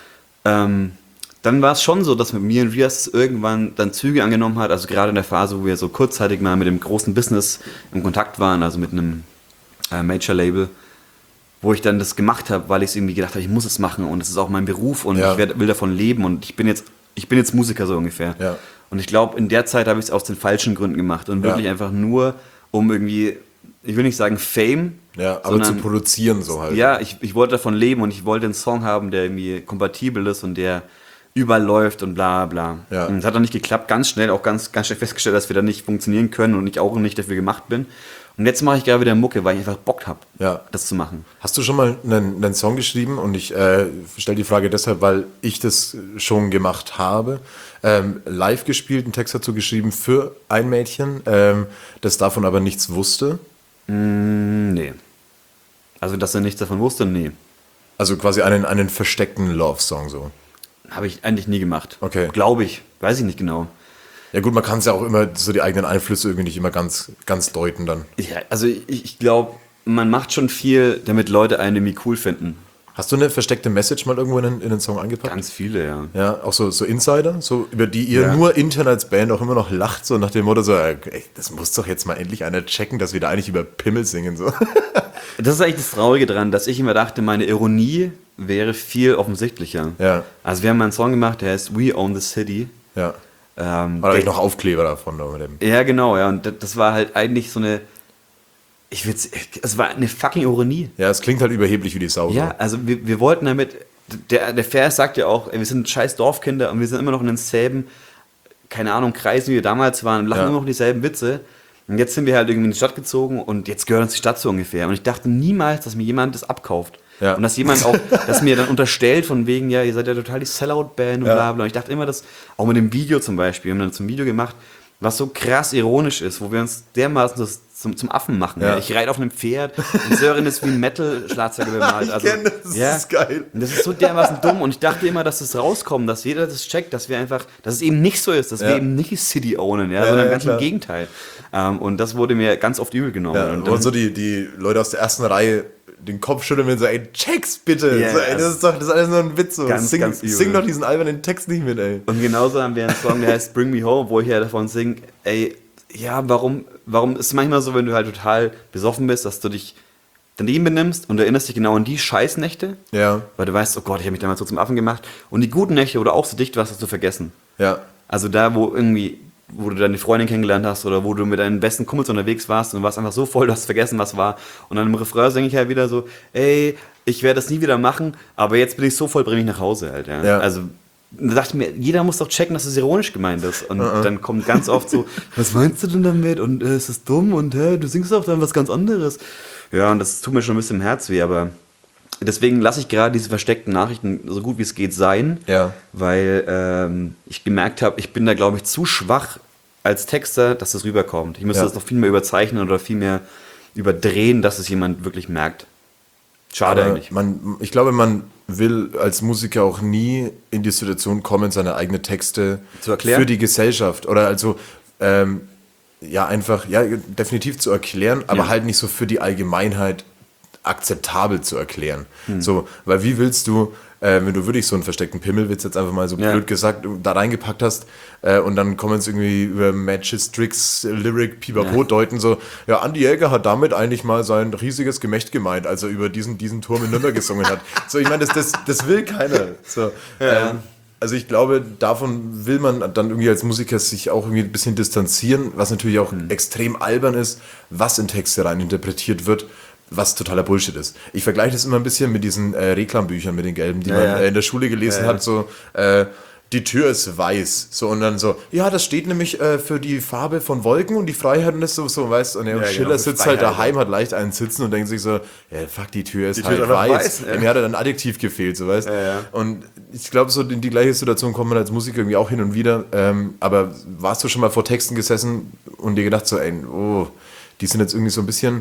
dann war es schon so, dass mit mir und Rias irgendwann dann Züge angenommen hat, also gerade in der Phase, wo wir so kurzzeitig mal mit dem großen Business in Kontakt waren, also mit einem Major-Label, wo ich dann das gemacht habe, weil ich es irgendwie gedacht habe, ich muss es machen und es ist auch mein Beruf und Ja. ich will davon leben und ich bin jetzt Musiker so ungefähr. Ja. Und ich glaube, in der Zeit habe ich es aus den falschen Gründen gemacht und wirklich einfach nur, um irgendwie, ich will nicht sagen Fame, Ja, aber sondern zu produzieren so halt. ja, ich wollte davon leben und ich wollte einen Song haben, der irgendwie kompatibel ist und der überall läuft und bla bla. Ja. Und es hat dann nicht geklappt, ganz schnell schnell festgestellt, dass wir da nicht funktionieren können und ich auch nicht dafür gemacht bin. Und jetzt mache ich gerade wieder Mucke, weil ich einfach Bock habe, Ja. das zu machen. Hast du schon mal einen Song geschrieben? Und ich stelle die Frage deshalb, weil ich das schon gemacht habe. Live gespielt, einen Text dazu geschrieben für ein Mädchen, das davon aber nichts wusste. Nee. Also, dass er nichts davon wusste, nee. Also quasi einen versteckten Love-Song so. Habe ich eigentlich nie gemacht. Okay. Glaube ich. Weiß ich nicht genau. Ja gut, man kann es ja auch immer, so die eigenen Einflüsse irgendwie nicht immer ganz deuten dann. Ja, also ich glaube, man macht schon viel, damit Leute einen irgendwie cool finden. Hast du eine versteckte Message mal irgendwo in den Song angepackt? Ganz viele, ja. Ja, auch so Insider, so über die ihr nur intern als Band auch immer noch lacht, so nach dem Motto so, ey, das muss doch jetzt mal endlich einer checken, dass wir da eigentlich über Pimmel singen, so. Das ist eigentlich das Traurige dran, dass ich immer dachte, meine Ironie wäre viel offensichtlicher. Ja. Also wir haben mal einen Song gemacht, der heißt We Own the City. Ja. War eigentlich noch Aufkleber davon. Da mit dem. Ja, genau, ja. Und das war halt eigentlich so eine, es war eine fucking Ironie. Ja, es klingt halt überheblich wie die Sau. Ja, also wir wollten damit, der Vers sagt ja auch, ey, wir sind scheiß Dorfkinder und wir sind immer noch in denselben, keine Ahnung, Kreisen, wie wir damals waren, und lachen immer noch dieselben Witze. Und jetzt sind wir halt irgendwie in die Stadt gezogen und jetzt gehört uns die Stadt so ungefähr. Und ich dachte niemals, dass mir jemand das abkauft. Ja. Und dass jemand auch, das mir dann unterstellt von wegen, ja, ihr seid ja total die Sellout-Band und bla bla. Und ich dachte immer, dass, auch mit dem Video zum Beispiel, wir haben dann zum Video gemacht, was so krass ironisch ist, wo wir uns dermaßen das zum Affen machen. Ja. Ja. Ich reite auf einem Pferd und Sören ist wie ein Metal-Schlagzeuger bemalt. Also, das ist geil. Und das ist so dermaßen dumm und ich dachte immer, dass das rauskommt, dass jeder das checkt, dass wir einfach, dass es eben nicht so ist, dass wir eben nicht die City ownen, sondern ganz im Gegenteil. Und das wurde mir ganz oft übel genommen. Ja, und so die Leute aus der ersten Reihe den Kopf schütteln und so, ey, check's bitte. Yeah, so, ey, das ist alles nur ein Witz. So. Ganz, Sing übel. doch diesen albernen Text nicht mit, ey. Und genauso haben wir einen Song, der heißt Bring Me Home, wo ich ja davon singe, ey, ja, warum ist es manchmal so, wenn du halt total besoffen bist, dass du dich daneben benimmst und du erinnerst dich genau an die Scheißnächte, weil du weißt, oh Gott, ich habe mich damals so zum Affen gemacht, und die guten Nächte, wo du auch so dicht warst, hast du vergessen. Ja. Also da, wo du deine Freundin kennengelernt hast oder wo du mit deinen besten Kumpels unterwegs warst und warst einfach so voll, du hast vergessen, was war. Und dann im Refrain singe ich halt wieder so, ey, ich werde das nie wieder machen, aber jetzt bin ich so voll, bring mich nach Hause halt. Ja. Also da dachte ich mir, jeder muss doch checken, dass es ironisch gemeint ist. Und dann kommt ganz oft so, was meinst du denn damit? Und ist das dumm? Und du singst doch dann was ganz anderes. Ja, und das tut mir schon ein bisschen im Herz weh, aber deswegen lasse ich gerade diese versteckten Nachrichten so gut wie es geht sein, weil ich gemerkt habe, ich bin da, glaube ich, zu schwach als Texter, dass das rüberkommt. Ich müsste das noch viel mehr überzeichnen oder viel mehr überdrehen, dass es jemand wirklich merkt. Schade aber eigentlich. Ich glaube, man will als Musiker auch nie in die Situation kommen, seine eigenen Texte zu erklären? Für die Gesellschaft oder also definitiv zu erklären, aber halt nicht so für die Allgemeinheit akzeptabel zu erklären. So, weil wie willst du, wenn du wirklich so einen versteckten Pimmelwitz jetzt einfach mal so blöd gesagt da reingepackt hast und dann kommen es irgendwie über Matches, Tricks, Lyric, Pipapo deuten so, ja, Andi Jäger hat damit eigentlich mal sein riesiges Gemächt gemeint, als er über diesen Turm in Nürnberg gesungen hat. So, ich meine, das will keiner. So, also ich glaube, davon will man dann irgendwie als Musiker sich auch irgendwie ein bisschen distanzieren, was natürlich auch extrem albern ist, was in Texte rein interpretiert wird, was totaler Bullshit ist. Ich vergleiche das immer ein bisschen mit diesen Reklambüchern, mit den gelben, die man in der Schule gelesen hat, so die Tür ist weiß, so und dann so, ja, das steht nämlich für die Farbe von Wolken und die Freiheit und das so, weißt du, und Schiller genau, sitzt Freiheit, halt daheim, hat leicht einen Sitzen und denkt sich so, ja, fuck, die Tür ist halt weiß. Mir hat ein Adjektiv gefehlt, so, weißt du. Und ich glaube, so in die gleiche Situation kommt man als Musiker irgendwie auch hin und wieder, aber warst du schon mal vor Texten gesessen und dir gedacht so, ey, oh, die sind jetzt irgendwie so ein bisschen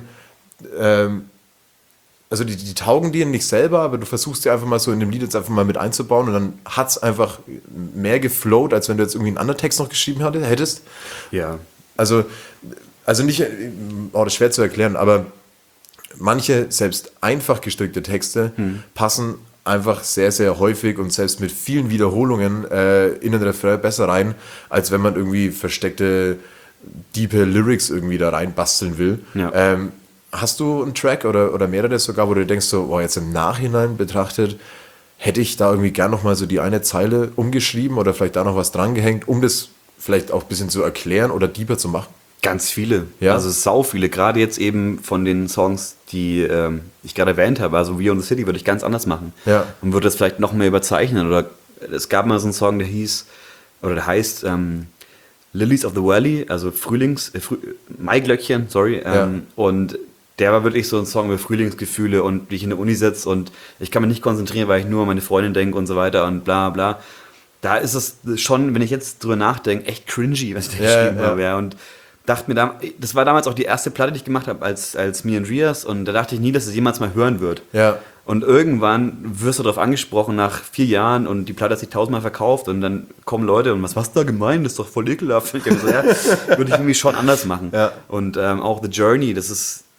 also die taugen dir nicht selber, aber du versuchst dir einfach mal so in dem Lied jetzt einfach mal mit einzubauen und dann hat es einfach mehr geflowt, als wenn du jetzt irgendwie einen anderen Text noch geschrieben hättest. Ja. Also nicht, das ist schwer zu erklären, aber manche, selbst einfach gestrickte Texte passen einfach sehr, sehr häufig und selbst mit vielen Wiederholungen in den Refrain besser rein, als wenn man irgendwie versteckte, diepe Lyrics irgendwie da reinbasteln will. Ja. Hast du einen Track oder mehrere sogar, wo du denkst so, boah, jetzt im Nachhinein betrachtet, hätte ich da irgendwie gern nochmal so die eine Zeile umgeschrieben oder vielleicht da noch was dran gehängt, um das vielleicht auch ein bisschen zu erklären oder deeper zu machen? Ganz viele, Ja? also sau viele. Gerade jetzt eben von den Songs, die ich gerade erwähnt habe, also We Own the City würde ich ganz anders machen. Ja. Und würde das vielleicht noch mehr überzeichnen. Oder es gab mal so einen Song, der heißt Lilies of the Valley, also Maiglöckchen, sorry. Und der war wirklich so ein Song über Frühlingsgefühle und wie ich in der Uni sitze und ich kann mich nicht konzentrieren, weil ich nur an meine Freundin denke und so weiter und bla bla. Da ist es schon, wenn ich jetzt drüber nachdenke, echt cringy, was ich da geschrieben habe. Ja. Und dachte mir, das war damals auch die erste Platte, die ich gemacht habe als Me and Rias und da dachte ich nie, dass es jemals mal hören wird. Ja. Und irgendwann wirst du darauf angesprochen nach 4 Jahren und die Platte hat sich 1000-mal verkauft und dann kommen Leute und was da gemeint? Das ist doch voll ekelhaft. Ich habe so, würde ich irgendwie schon anders machen. Ja. Und auch The Journey, das ist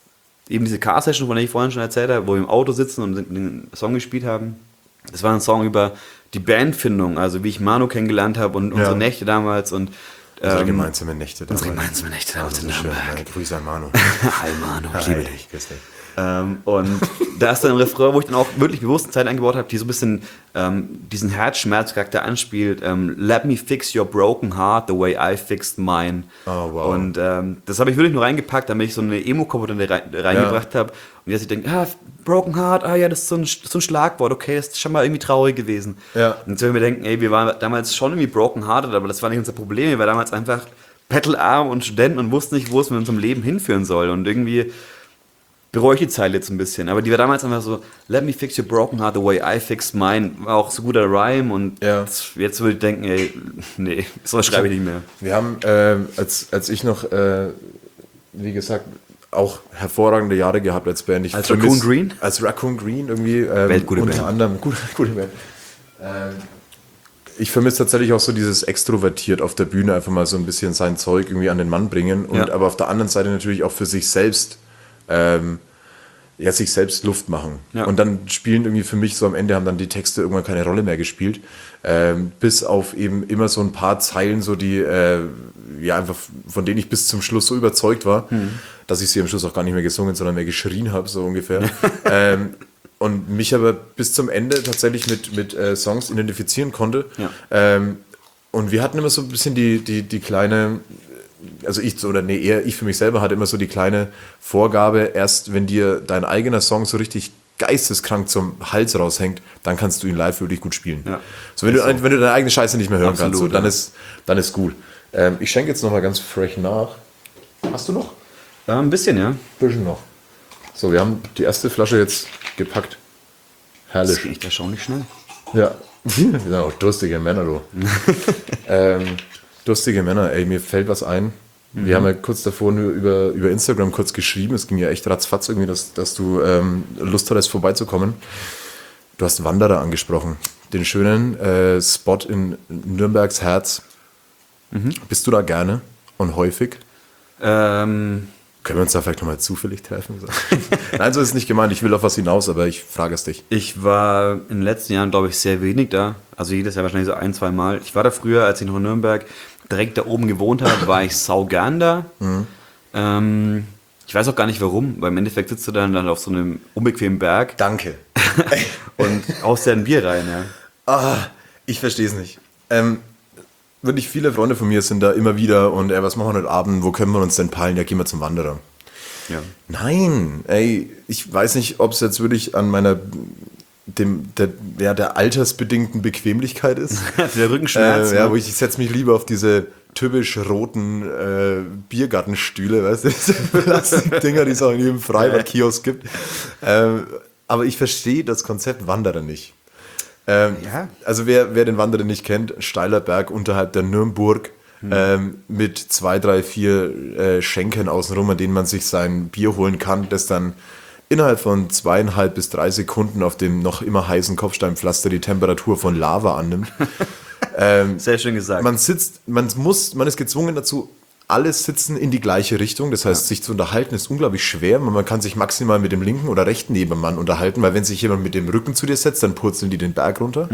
eben diese Car-Session, von der ich vorhin schon erzählt habe, wo wir im Auto sitzen und den Song gespielt haben. Das war ein Song über die Bandfindung, also wie ich Manu kennengelernt habe und unsere Nächte damals und Unsere gemeinsame Nächte damals. Unsere gemeinsame Nächte damals in schön. Nürnberg. Grüße an Manu. Hi Manu, ich liebe dich. Grüß dich. Und da ist dann ein Refrain, wo ich dann auch wirklich bewusst eine Zeit eingebaut habe, die so ein bisschen diesen Herzschmerzcharakter anspielt. Let me fix your broken heart the way I fixed mine. Oh, wow. Und das habe ich wirklich nur reingepackt, damit ich so eine Emo-Komponente reingebracht habe. Und jetzt ich denke, broken heart, ja, das ist so ein Schlagwort, okay, das ist schon mal irgendwie traurig gewesen. Ja. Und so wir denken, ey, wir waren damals schon irgendwie broken hearted, aber das war nicht unser Problem. Wir waren damals einfach bettelarm und Studenten und wussten nicht, wo es mit unserem Leben hinführen soll. Und irgendwie bereue ich die Zeile jetzt ein bisschen, aber die war damals einfach so, let me fix your broken heart the way I fixed mine, war auch so guter Rhyme und jetzt würde ich denken, ey, nee, sowas schreibe ich nicht mehr. Wir haben, als ich noch, wie gesagt, auch hervorragende Jahre gehabt als Band. Als Raccoon Green? Als Raccoon Green irgendwie. Weltgute unter Band. anderem, gute Band. Ich vermisse tatsächlich auch so dieses extrovertiert auf der Bühne einfach mal so ein bisschen sein Zeug irgendwie an den Mann bringen und aber auf der anderen Seite natürlich auch für sich selbst sich selbst Luft machen. Ja. Und dann spielen irgendwie für mich so am Ende haben dann die Texte irgendwann keine Rolle mehr gespielt. Bis auf eben immer so ein paar Zeilen, so die einfach von denen ich bis zum Schluss so überzeugt war, dass ich sie am Schluss auch gar nicht mehr gesungen, sondern mehr geschrien habe, so ungefähr. Und mich aber bis zum Ende tatsächlich mit Songs identifizieren konnte. Ja. Und wir hatten immer so ein bisschen die kleine, also ich für mich selber hatte immer so die kleine Vorgabe, erst wenn dir dein eigener Song so richtig geisteskrank zum Hals raushängt, dann kannst du ihn live wirklich gut spielen. Ja. So, wenn du deine eigene Scheiße nicht mehr hören kannst, so, dann ist gut. Ich schenke jetzt nochmal ganz frech nach. Hast du noch? Ein bisschen, ja. Ein bisschen noch. So, wir haben die erste Flasche jetzt gepackt. Herrlich. Das geht echt erstaunlich schnell. Ja. Wir sind auch durstige Männer, du. Durstige Männer, ey, mir fällt was ein. Wir haben ja kurz davor nur über Instagram kurz geschrieben. Es ging ja echt ratzfatz irgendwie, dass du Lust hattest, vorbeizukommen. Du hast Wanderer angesprochen. Den schönen Spot in Nürnbergs Herz. Bist du da gerne und häufig? Können wir uns da vielleicht nochmal zufällig treffen? Nein, so ist es nicht gemeint. Ich will auf was hinaus, aber ich frage es dich. Ich war in den letzten Jahren, glaube ich, sehr wenig da. Also jedes Jahr wahrscheinlich so 1-2 Mal. Ich war da früher, als ich noch in Nürnberg direkt da oben gewohnt habe, war ich saugern da. Ich weiß auch gar nicht warum, weil im Endeffekt sitzt du dann auf so einem unbequemen Berg. Danke. Und haust dir ein Bier rein, ja. Ich verstehe es nicht. Wirklich viele Freunde von mir sind da immer wieder und was machen wir heute Abend, wo können wir uns denn peilen? Ja, gehen wir zum Wanderer. Ja. Nein, ich weiß nicht, ob es jetzt wirklich an meiner der altersbedingten Bequemlichkeit ist. Der Rückenschmerz. Wo ich setze mich lieber auf diese typisch roten Biergartenstühle, weißt du, diese Plastikdinger, die es auch in jedem Freibad-Kiosk gibt. Aber ich verstehe das Konzept Wanderer nicht. Also wer den Wanderer nicht kennt, steiler Berg unterhalb der Nürnberg mit 2, 3, 4 Schenken außenrum, an denen man sich sein Bier holen kann, das dann innerhalb von 2,5 bis 3 Sekunden auf dem noch immer heißen Kopfsteinpflaster die Temperatur von Lava annimmt. Sehr schön gesagt. Man ist gezwungen dazu, alles sitzen in die gleiche Richtung. Das heißt, sich zu unterhalten ist unglaublich schwer. Man kann sich maximal mit dem linken oder rechten Nebenmann unterhalten, weil wenn sich jemand mit dem Rücken zu dir setzt, dann purzeln die den Berg runter.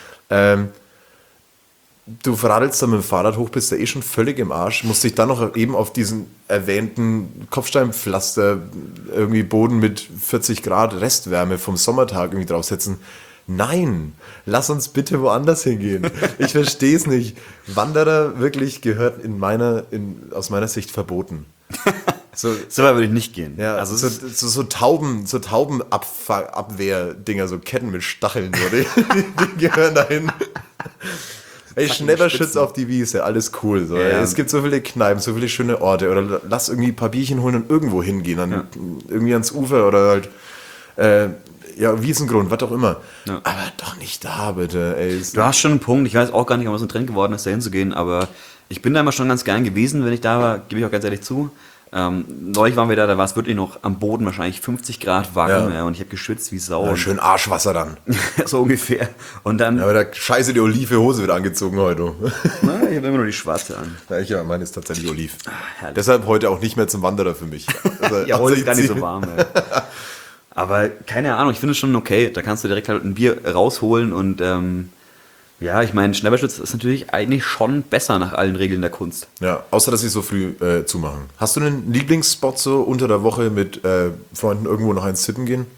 Du verradelst dann mit dem Fahrrad hoch, bist da schon völlig im Arsch, musst dich dann noch eben auf diesen erwähnten Kopfsteinpflaster irgendwie Boden mit 40 Grad Restwärme vom Sommertag irgendwie draufsetzen. Nein, lass uns bitte woanders hingehen. Ich verstehe es nicht. Wanderer wirklich gehört aus meiner Sicht verboten. So weit würde ich nicht gehen. Ja, also so Taubenabwehr-Dinger, so Ketten mit Stacheln, die gehören dahin. Ey, Schnäpperschütz auf die Wiese, alles cool. So. Ja. Es gibt so viele Kneipen, so viele schöne Orte. Oder lass irgendwie ein paar Bierchen holen und irgendwo hingehen. Irgendwie ans Ufer oder halt Wiesengrund, was auch immer. Ja. Aber doch nicht da, bitte. Ey, du hast schon einen Punkt. Ich weiß auch gar nicht, ob es ein Trend geworden ist, da hinzugehen. Aber ich bin da immer schon ganz gern gewesen, wenn ich da war, gebe ich auch ganz ehrlich zu. Neulich waren wir da war es wirklich noch am Boden wahrscheinlich 50 Grad warm, Ja. und ich habe geschwitzt wie Sau. Ja, schön Arschwasser dann. So ungefähr. Und dann, Ja, aber da scheiße die Olive Hose wird angezogen heute. na, ich habe immer nur die schwarze an. Ja, ich meine ist tatsächlich Oliv. herrlich. Deshalb heute auch nicht mehr zum Wanderer für mich. Also, Ja, heute ist gar nicht Ziel- so warm. Ey. Aber keine Ahnung, ich finde es schon okay. Da kannst du direkt halt ein Bier rausholen und ja, ich meine, Schnellbeerschlitz ist natürlich eigentlich schon besser nach allen Regeln der Kunst. Ja, außer dass sie so früh zumachen. Hast du einen Lieblingsspot so unter der Woche mit Freunden irgendwo noch eins sippen gehen?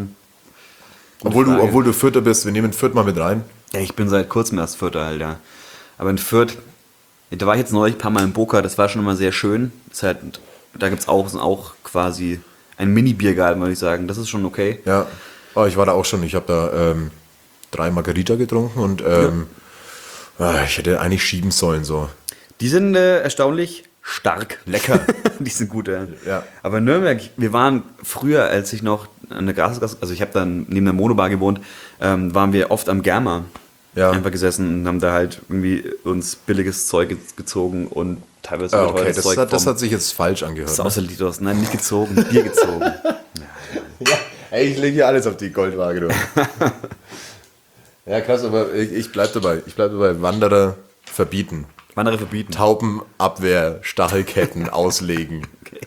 Frage. Obwohl du Fürther bist, wir nehmen Fürth mal mit rein. Ja, ich bin seit kurzem erst Fürther halt, ja. Aber in Fürth, da war ich jetzt neulich ein paar Mal im Boca, das war schon immer sehr schön. Ist halt, da gibt es auch quasi ein Mini-Biergarten, würde ich sagen. Das ist schon okay. Ja, oh, ich war da auch schon. Ich habe da 3 Margarita getrunken und ich hätte eigentlich schieben sollen so. Die sind erstaunlich stark. Lecker. Die sind gut, ja. Ja. Aber in Nürnberg, wir waren früher, als ich noch an der Grasgasse, also ich habe dann neben der Monobar gewohnt, waren wir oft am Germa einfach gesessen und haben da halt irgendwie uns billiges Zeug gezogen und teilweise Ah, okay, teures das, Zeug das vom- hat sich jetzt falsch angehört. Das ist Ne? außer Litos. Nein, nicht gezogen, Bier gezogen. Ja, ey, ich lege hier alles auf die Goldwaage. Du. Ja, krass, aber ich bleib dabei. Ich bleib dabei. Wanderer verbieten. Wanderer verbieten. Taubenabwehr, Stachelketten auslegen.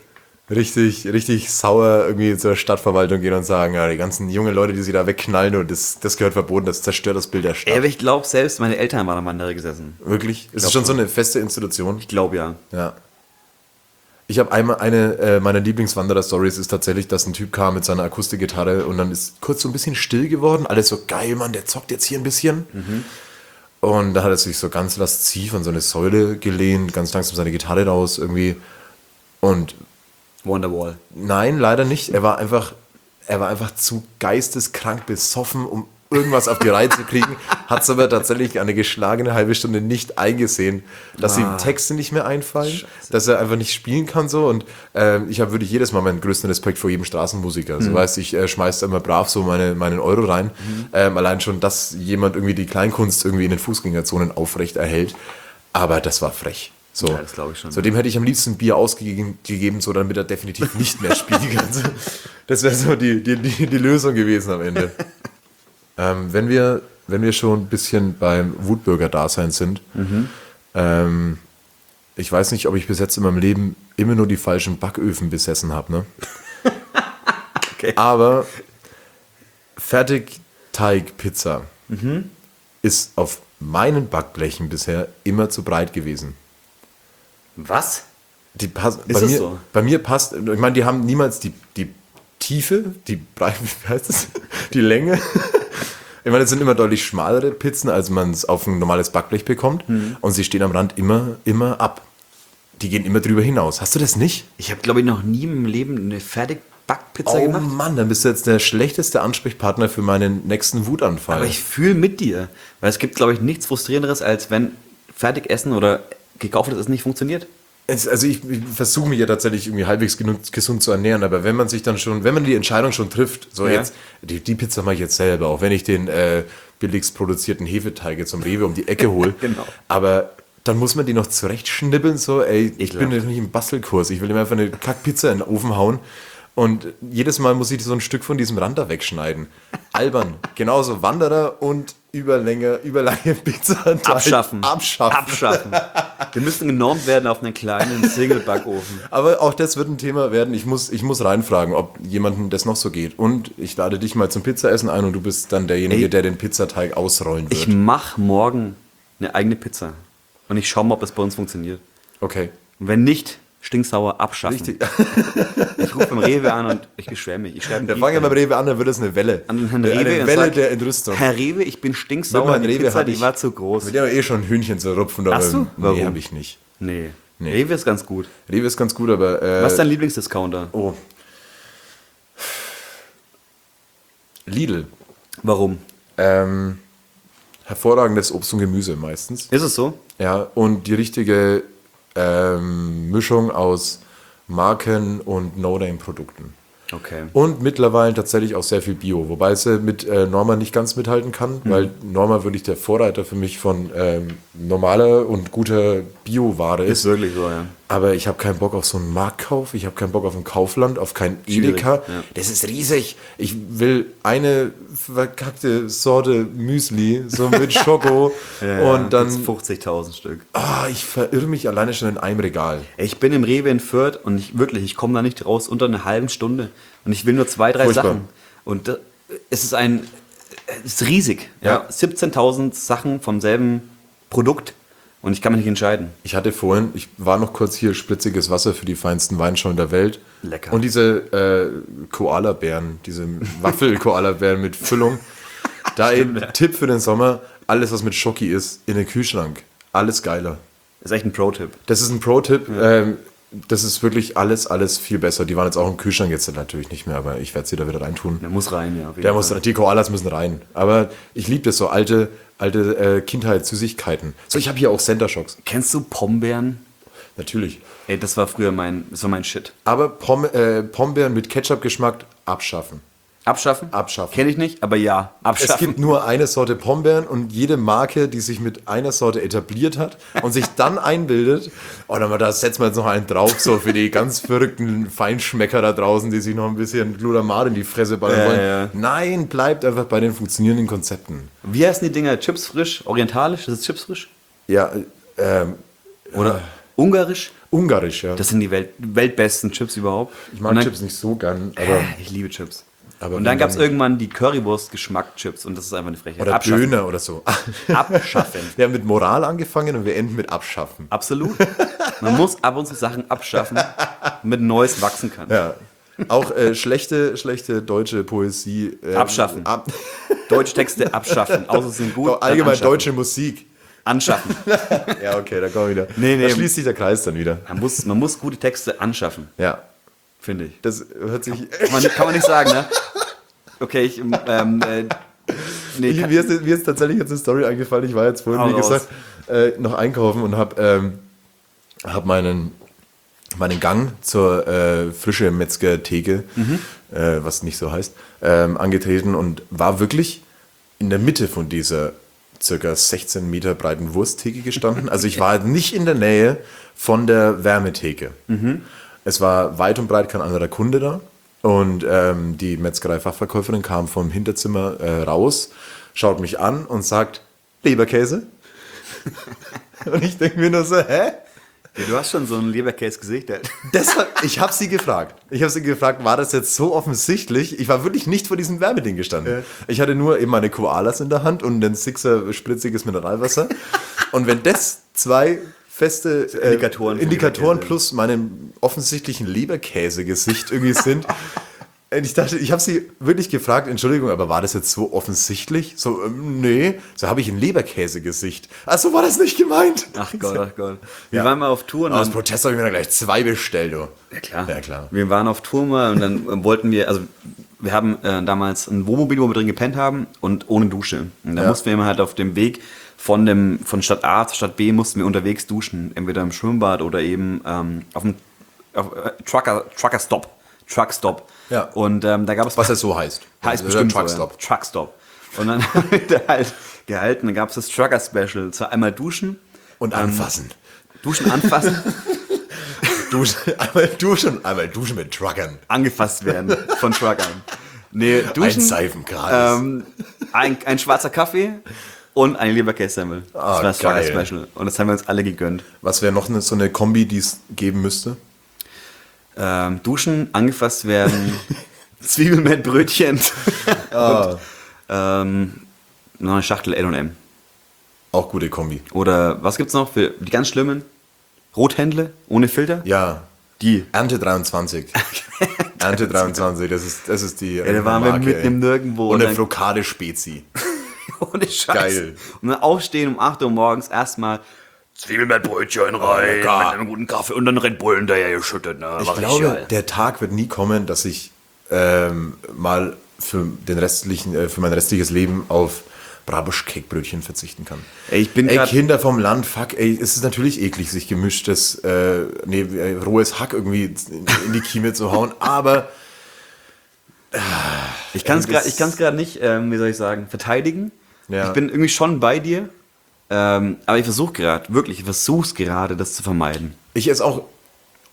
Richtig sauer irgendwie zur Stadtverwaltung gehen und sagen, ja, die ganzen jungen Leute, die sie da wegknallen und das gehört verboten, das zerstört das Bild der Stadt. Ja, aber ich glaube selbst, meine Eltern waren am Wanderer gesessen. Wirklich? Ist es glaub schon so schon. eine feste Institution? Ich glaube ja. Ja. Ich habe einmal eine meiner Lieblingswanderer-Stories ist tatsächlich, dass ein Typ kam mit seiner Akustikgitarre und dann ist kurz so ein bisschen still geworden. Alles so, geil, Mann, der zockt jetzt hier ein bisschen. Und da hat er sich so ganz lasziv an so eine Säule gelehnt, ganz langsam seine Gitarre raus irgendwie. Und Wonderwall. nein, leider nicht. Er war einfach zu geisteskrank besoffen, um irgendwas auf die Reihe zu kriegen. Hat es aber tatsächlich eine geschlagene halbe Stunde nicht eingesehen, dass ihm Texte nicht mehr einfallen, dass er einfach nicht spielen kann so. Und ich habe wirklich jedes Mal meinen größten Respekt vor jedem Straßenmusiker. So weißt, ich schmeiß da immer brav so meinen Euro rein. Allein schon, dass jemand irgendwie die Kleinkunst irgendwie in den Fußgängerzonen aufrecht erhält. Aber das war frech. So. Ja, das glaube ich schon. So, dem hätte ich am liebsten Bier ausgegeben, so damit er definitiv nicht mehr spielen kann. So, das wäre so die Lösung gewesen am Ende. Wenn wir schon ein bisschen beim Wutbürger-Dasein sind, ich weiß nicht, ob ich bis jetzt in meinem Leben immer nur die falschen Backöfen besessen habe, ne? Okay. Aber Fertigteig-Pizza ist auf meinen Backblechen bisher immer zu breit gewesen. Was? Die passen, Ist das so? Bei mir passt, ich meine, die haben niemals die Tiefe, die Breite, wie heißt das? Die Länge. Ich meine, es sind immer deutlich schmalere Pizzen, als man es auf ein normales Backblech bekommt. Und sie stehen am Rand immer ab. Die gehen immer drüber hinaus. Hast du das nicht? Ich habe, glaube ich, noch nie im Leben eine Fertigbackpizza Oh gemacht. Mann, dann bist du jetzt der schlechteste Ansprechpartner für meinen nächsten Wutanfall. Aber ich fühle mit dir. Weil es gibt, glaube ich, nichts Frustrierenderes, als wenn Fertigessen oder gekauftes Essen nicht funktioniert. Also ich versuche mich ja tatsächlich irgendwie halbwegs gesund zu ernähren, aber wenn man sich dann schon, wenn man die Entscheidung schon trifft, so Ja. jetzt, die Pizza mache ich jetzt selber, auch wenn ich den billigst produzierten Hefeteig jetzt zum Rewe um die Ecke hole. Genau. Aber dann muss man die noch zurechtschnibbeln, so, ey, ich bin Ekelhaft. jetzt nicht im Bastelkurs, ich will ihm einfach eine Kackpizza in den Ofen hauen und jedes Mal muss ich so ein Stück von diesem Rand da wegschneiden. Albern, genauso Wanderer und überlange Pizza. Abschaffen. Abschaffen. Wir müssen genormt werden auf einen kleinen Single-Backofen. Aber auch das wird ein Thema werden. Ich muss reinfragen, ob jemandem das noch so geht. Und ich lade dich mal zum Pizzaessen ein und du bist dann derjenige, Ey. der den Pizzateig ausrollen wird. Ich mache morgen eine eigene Pizza. Und ich schaue mal, ob das bei uns funktioniert. Okay. Und wenn nicht, stinksauer abschaffen. Richtig. Ich rufe beim Rewe an und ich beschwere mich. Ich schreibe Da fangen wir beim Rewe an, dann wird es eine Welle. an Herrn Rewe Eine und Welle sag, der Entrüstung. Herr Rewe, ich bin Mit stinksauer. meinem Die Rewe Pizza, hab die ich- war zu groß. Mit dem eh schon ein Hühnchen zu rupfen. Aber Hast du? Warum? Nee, habe ich nicht. Nee. Nee. Rewe ist ganz gut. Rewe ist ganz gut, aber... Was ist dein Lieblingsdiscounter? Oh. Lidl. Warum? Hervorragendes Obst und Gemüse meistens. Ist es so? Ja, und die richtige Mischung aus Marken- und No-Name-Produkten. Okay. Und mittlerweile tatsächlich auch sehr viel Bio, wobei sie mit Norma nicht ganz mithalten kann, weil Norma wirklich der Vorreiter für mich von normaler und guter Bio-Ware ist. Ist wirklich so, ja. Aber ich habe keinen Bock auf so einen Marktkauf, ich habe keinen Bock auf ein Kaufland, auf kein Edeka. Ja. Das ist riesig. Ich will eine verkackte Sorte Müsli, so mit Schoko und dann... 50.000 Stück. Ich verirre mich alleine schon in einem Regal. Ich bin im Rewe in Fürth und ich komme da nicht raus unter einer halben Stunde. Und ich will nur 2, 3 Furchtbar. Sachen. Und es ist riesig. Ja. 17.000 Sachen vom selben Produkt. Und ich kann mich nicht entscheiden. Ich war noch kurz hier, spritziges Wasser für die feinsten Weinschollen der Welt. Lecker. Und diese Koala-Bären, diese Waffel-Koala-Bären mit Füllung. Da ein Tipp für den Sommer, alles was mit Schoki ist, in den Kühlschrank. Alles geiler. Das ist echt ein Pro-Tipp. Das ist ein Pro-Tipp. Das ist wirklich alles viel besser. Die waren jetzt auch im Kühlschrank, jetzt natürlich nicht mehr, aber ich werde sie da wieder reintun. Der muss rein, ja. Auf jeden Fall. Die Koalas müssen rein. Aber ich liebe das so, alte Kindheitssüßigkeiten. So, ich habe hier auch Center Shocks. Kennst du Pombeeren? Natürlich. Ey, das war früher mein Shit. Aber Pombeeren mit Ketchup-Geschmack abschaffen. Abschaffen? Abschaffen. Kenne ich nicht, aber ja, abschaffen. Es gibt nur eine Sorte Pombeeren und jede Marke, die sich mit einer Sorte etabliert hat und sich dann einbildet, da setzen wir jetzt noch einen drauf, so für die ganz verrückten Feinschmecker da draußen, die sich noch ein bisschen Glutamat in die Fresse ballern wollen. Ja. Nein, bleibt einfach bei den funktionierenden Konzepten. Wie heißen die Dinger? Chips frisch? Orientalisch? Das ist Chips frisch? Ja, Oder ungarisch? Ungarisch, ja. Das sind die weltbesten Chips überhaupt. Ich mag Chips nicht so gern, aber... Ich liebe Chips. Aber und dann gab es irgendwann die Currywurst-Geschmack-Chips und das ist einfach eine Frechheit. Oder Abschaffen. Döner oder so. Abschaffen. Wir haben mit Moral angefangen und wir enden mit Abschaffen. Absolut. Man muss ab und zu Sachen abschaffen, damit Neues wachsen kann. Ja. Auch schlechte deutsche Poesie. Abschaffen. Deutsche Texte abschaffen. Außer sie sind gut. Allgemein anschaffen. deutsche Musik. Anschaffen. Ja, okay, da kommen wir wieder. Nee. Da schließt sich der Kreis dann wieder. Man muss gute Texte anschaffen, Ja. finde ich. Das hört sich. Kann man nicht sagen, ne? Okay, Mir ist tatsächlich jetzt eine Story eingefallen. Ich war jetzt vorhin, wie gesagt, noch einkaufen und habe meinen Gang zur frische Metzger-Theke, was nicht so heißt, angetreten und war wirklich in der Mitte von dieser circa 16 Meter breiten Wursttheke gestanden. Also ich war nicht in der Nähe von der Wärmetheke. Es war weit und breit kein anderer Kunde da. Und die Metzgerei-Fachverkäuferin kam vom Hinterzimmer raus, schaut mich an und sagt, Leberkäse? Und ich denke mir nur so, hä? Ja, du hast schon so ein Leberkäse-Gesicht. Ich habe sie gefragt. War das jetzt so offensichtlich? Ich war wirklich nicht vor diesem Wärmeding gestanden. Ja. Ich hatte nur eben meine Koalas in der Hand und ein Sixer spritziges Mineralwasser. Und wenn das zwei feste Indikatoren plus meinem offensichtlichen Leberkäse-Gesicht irgendwie sind. Ich dachte, ich habe sie wirklich gefragt, Entschuldigung, aber war das jetzt so offensichtlich? So, nee, so habe ich ein Leberkäse-Gesicht. Ach so war das nicht gemeint. Ach Gott. Wir waren mal auf Tour. Und aus Protest habe ich mir dann gleich 2 bestellt. Du. Ja, klar. Wir waren auf Tour mal und dann wollten wir, also wir haben damals ein Wohnmobil, wo wir drin gepennt haben und ohne Dusche. Und da mussten wir immer halt auf dem Weg von Stadt A zu Stadt B mussten wir unterwegs duschen. Entweder im Schwimmbad oder eben auf dem Truckstop. Ja. Und da gab es... Was das so heißt. Heißt bestimmt Truckstop. Truckstop. Und dann haben wir da halt gehalten. Dann gab es das Trucker-Special. Zwar einmal duschen. Und anfassen. Duschen, anfassen. Einmal duschen mit Truckern. Angefasst werden von Truckern. Nee, duschen. Ein Seifenkreis. Ein schwarzer Kaffee und ein Leberkäse-Semmel. Das war das geil. Trucker-Special. Und das haben wir uns alle gegönnt. Was wäre noch so eine Kombi, die es geben müsste? Duschen, angefasst werden, Zwiebelmettbrötchen und noch eine Schachtel L&M. Auch gute Kombi. Oder was gibt's noch für die ganz schlimmen? Rothändle ohne Filter? Ja. Die. Ernte 23. Ernte 23, das ist die. Ja, da waren wir mitten im Nirgendwo. Und eine Flokade Spezi. Ohne Scheiß. Geil. Und dann aufstehen um 8 Uhr morgens erstmal Zwiebelmettbrötchen rein, mit einem guten Kaffee und dann Red Bull hinterher geschüttet. Ne? Ich glaube, der Tag wird nie kommen, dass ich mal für mein restliches Leben auf Brabusch-Cake-Brötchen verzichten kann. Ey, Kinder vom Land, fuck, ey, es ist natürlich eklig, sich gemischtes, rohes Hack irgendwie in die Kieme zu hauen, aber ich kann es gerade nicht, wie soll ich sagen, verteidigen. Ja. Ich bin irgendwie schon bei dir, aber ich versuche es gerade, das zu vermeiden. ich esse auch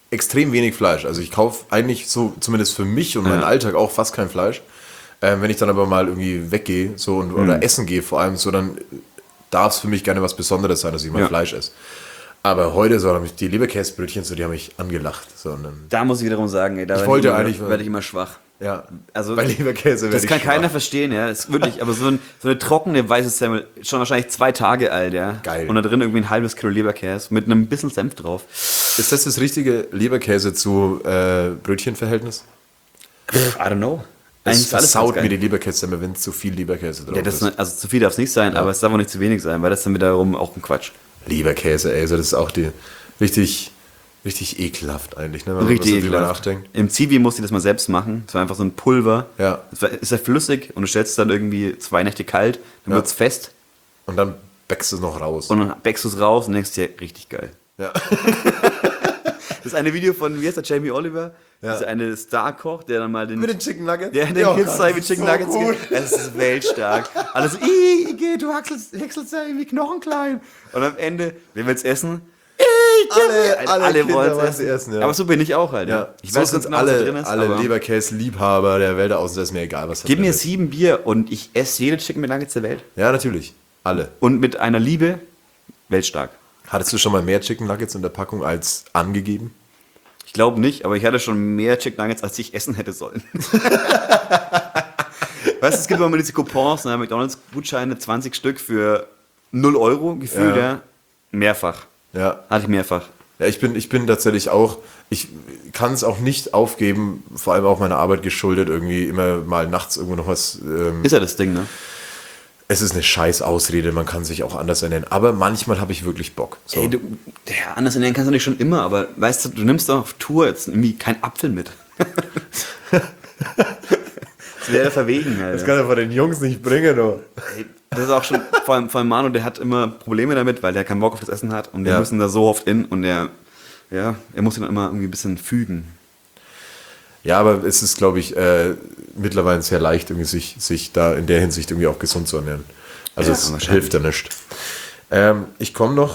extrem wenig Fleisch. Also ich kaufe eigentlich so, zumindest für mich und meinen Alltag auch fast kein Fleisch. Wenn ich dann aber mal irgendwie weggehe so oder essen gehe vor allem, so dann darf es für mich gerne was Besonderes sein, dass ich mal Fleisch esse. Aber heute so die Leberkäsebrötchen, so die haben mich angelacht. So, und dann, Da muss ich wiederum sagen, ey, da werde ich immer schwach. ja, Also, bei Leberkäse werde das ich kann schwach. keiner verstehen, ja. Das ist wirklich, aber so eine trockene weiße Semmel, schon wahrscheinlich 2 Tage alt, ja. Geil. Und da drin irgendwie ein halbes Kilo Leberkäse mit einem bisschen Senf drauf. Ist das richtige Leberkäse zu Brötchenverhältnis? I don't know. Das Eigentlich ist alles versaut ganz mir geil. die Leberkäse, wenn zu viel Leberkäse drauf Ja, das, ist. also zu viel darf es nicht sein, aber es darf auch nicht zu wenig sein, weil das dann wiederum auch ein Quatsch. Leberkäse, ey, also das ist auch die richtig ekelhaft eigentlich, ne, wenn man Richtig so drüber ekelhaft. nachdenkt. Im Zivi musste ich das mal selbst machen. Das war einfach so ein Pulver. Ja. Das ist ja flüssig und du stellst es dann irgendwie 2 Nächte kalt, dann wird es fest Und dann bäckst du es noch raus. und dann bäckst du es raus und denkst dir, richtig geil. Ja. Das ist eine Video von, wie heißt der, Jamie Oliver? Das ist eine Star-Koch, der dann mal den... Mit den Chicken Nuggets? Der den Ja, Kids Gott, mit Chicken so Nuggets gut. gibt. Es ist weltstark. Alles so, du häckselst ja irgendwie knochenklein. Und am Ende, wer will's essen? Alle Kinder wollen's wollen sie essen, ja. Aber so bin ich auch halt. Ja. Ich So weiß sind ganz genau, was da drin ist. alle aber Leberkäse-Liebhaber der Welt aus, ist mir egal, was da gib drin mir ist. 7 Bier und ich esse jede Chicken Nuggets der Welt. Ja, natürlich. Alle. Und mit einer Liebe, weltstark. Hattest du schon mal mehr Chicken Nuggets in der Packung als angegeben? Ich glaube nicht, aber ich hatte schon mehr Chicken Nuggets, als ich essen hätte sollen. Weißt du, es gibt immer diese Coupons, ne, McDonalds-Gutscheine, 20 Stück für 0 Euro gefühlt, ja. Mehrfach. Ja. Hatte ich mehrfach. Ja, ich bin tatsächlich auch, ich kann es auch nicht aufgeben, vor allem auch meiner Arbeit geschuldet, irgendwie immer mal nachts irgendwo noch was. Ist ja das Ding, ne? Es ist eine scheiß Ausrede, man kann sich auch anders ernähren. Aber manchmal habe ich wirklich Bock. So. Ey, anders ernähren kannst du nicht schon immer, aber weißt du, du nimmst doch auf Tour jetzt irgendwie keinen Apfel mit. Das wäre verwegen, halt. das kann er von den Jungs nicht bringen, du. Ey, das ist auch schon, vor allem Manu, der hat immer Probleme damit, weil der keinen Bock auf das Essen hat und wir müssen da so oft in und er muss ihn dann immer irgendwie ein bisschen fügen. Ja, aber es ist, glaube ich, mittlerweile sehr leicht, irgendwie sich da in der Hinsicht irgendwie auch gesund zu ernähren. Also Ja, es wahrscheinlich. hilft ja nicht. Ich komme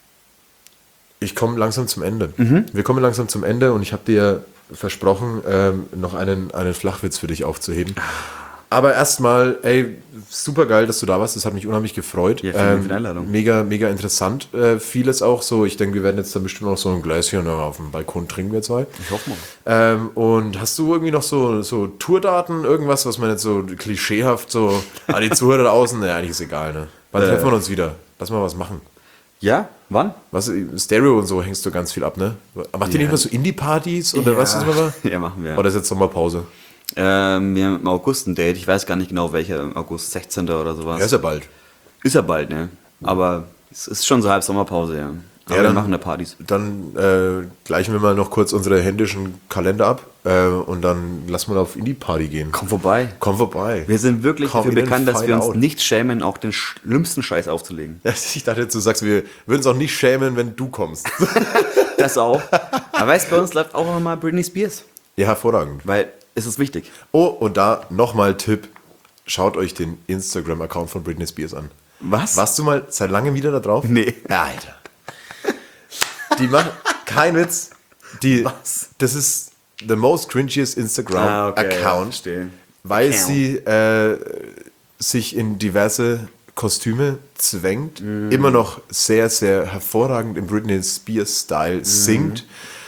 langsam zum Ende. Wir kommen langsam zum Ende und ich habe dir versprochen, noch einen Flachwitz für dich aufzuheben. Aber erstmal, ey, super geil, dass du da warst. Das hat mich unheimlich gefreut. Ja, vielen Dank für die Einladung. Mega, mega interessant. Vieles auch so. Ich denke, wir werden jetzt dann bestimmt noch so ein Gläschen auf dem Balkon trinken, wir zwei. Ich hoffe mal. Und hast du irgendwie noch so Tourdaten, irgendwas, was man jetzt so klischeehaft so, die Zuhörer da außen, ne, eigentlich ist egal, ne? Wann treffen wir uns wieder? Lass mal was machen. Ja? Wann? Was, Stereo und so hängst du ganz viel ab, ne? Macht ihr nicht mal so Indie-Partys oder was ist mal? Ja, machen wir. Oder ist jetzt Sommerpause? Wir haben im August ein Date. Ich weiß gar nicht genau welcher. Im August 16. oder sowas. Ja, ist ja bald. Ist ja bald, ne? Aber es ist schon so halb Sommerpause, ja. Aber Ja, wir dann- machen da Partys. Dann gleichen wir mal noch kurz unsere händischen Kalender ab und dann lassen wir auf Indie-Party gehen. Komm vorbei. Komm vorbei. Wir sind wirklich Komm dafür in den bekannt, dass wir uns Fight Out. nicht schämen, auch den schlimmsten Scheiß aufzulegen. Ich dachte jetzt, du sagst, wir würden es auch nicht schämen, wenn du kommst. Das auch. Aber weißt du, bei uns läuft auch noch mal Britney Spears. Ja, hervorragend. Weil es ist wichtig. Oh, und da nochmal Tipp. Schaut euch den Instagram-Account von Britney Spears an. Was? Warst du mal seit langem wieder da drauf? Nee. Ja, Alter. Die macht, kein Witz, Was? das ist the most cringiest Instagram-Account, verstehe. weil Account. sie sich in diverse Kostüme zwängt, immer noch sehr, sehr hervorragend im Britney Spears-Style singt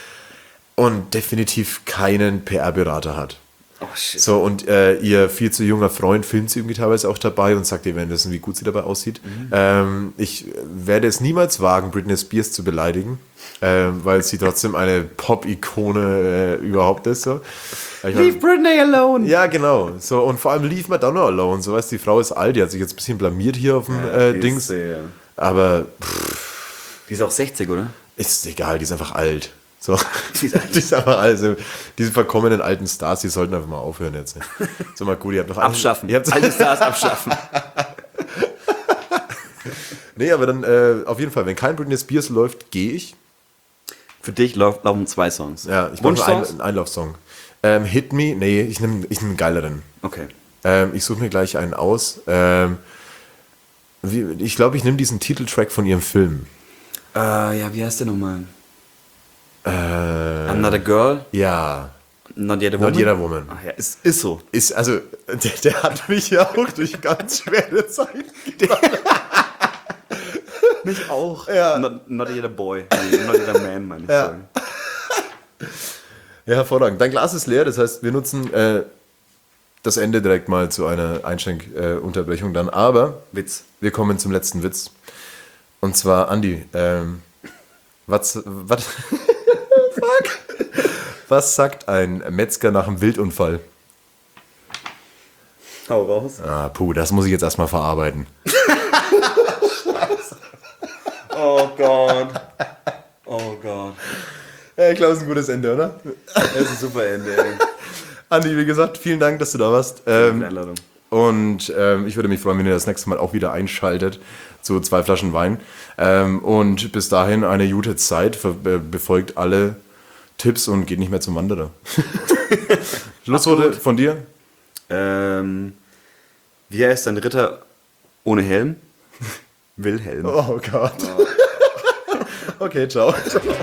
und definitiv keinen PR-Berater hat. Oh, shit. So, und ihr viel zu junger Freund filmt sie irgendwie teilweise auch dabei und sagt ihr währenddessen, wie gut sie dabei aussieht. Ich werde es niemals wagen, Britney Spears zu beleidigen, weil sie trotzdem eine Pop-Ikone überhaupt ist. So. Ich mein, Leave Britney alone. ja, genau. So, und vor allem Leave Madonna alone. So, weißt du, die Frau ist alt, die hat sich jetzt ein bisschen blamiert hier auf dem Dings. Aber Die ist auch 60, oder? ist egal, die ist einfach alt. So. Die ist alt. Die ist einfach alt. Also, diese verkommenen alten Stars, die sollten einfach mal aufhören jetzt. Ne? So mal gut, ihr habt noch Abschaffen. Ihr habt, Alte Stars abschaffen. nee, aber dann auf jeden Fall, wenn kein Britney Spears läuft, gehe ich. Für dich laufen 2 Songs. Ja, ich mache Wunschsongs? einen Einlaufsong. Hit Me, nee, ich nehm einen geileren. Okay. Ich suche mir gleich einen aus. Ich glaube, ich nehme diesen Titeltrack von ihrem Film. Ja, wie heißt der nochmal? I'm not a girl, Ja, not yet a woman. Not Yet a Woman. Ach ja, ist so. Ist, also, der hat mich ja auch durch ganz schwere Zeiten gebracht. Mich auch. Ja. Not yet a boy. Nee, not yet a man, meine ich sagen. Ja, hervorragend. Dein Glas ist leer, das heißt, wir nutzen das Ende direkt mal zu einer Einschenkunterbrechung dann. Aber Witz. wir kommen zum letzten Witz. Und zwar, Andi, was sagt ein Metzger nach einem Wildunfall? Hau raus. Das muss ich jetzt erstmal verarbeiten. Oh Gott. Oh Gott. Ja, ich glaube, es ist ein gutes Ende, oder? Das ist ein super Ende, ey. Andi, wie gesagt, vielen Dank, dass du da warst. Einladung. Und ich würde mich freuen, wenn ihr das nächste Mal auch wieder einschaltet zu 2 Flaschen Wein. Und bis dahin eine gute Zeit. Befolgt alle Tipps und geht nicht mehr zum Wanderer. Schlussworte von dir? Wie heißt ein Ritter ohne Helm? Wilhelm. Oh Gott. Okay, ciao.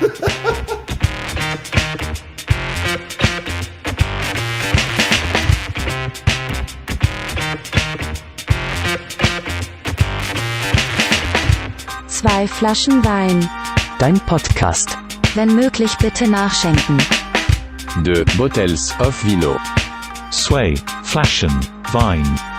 Zwei Flaschen Wein. Dein Podcast. Wenn möglich bitte nachschenken. 2 Bottles of Vino. Sway, Flaschen, Wein.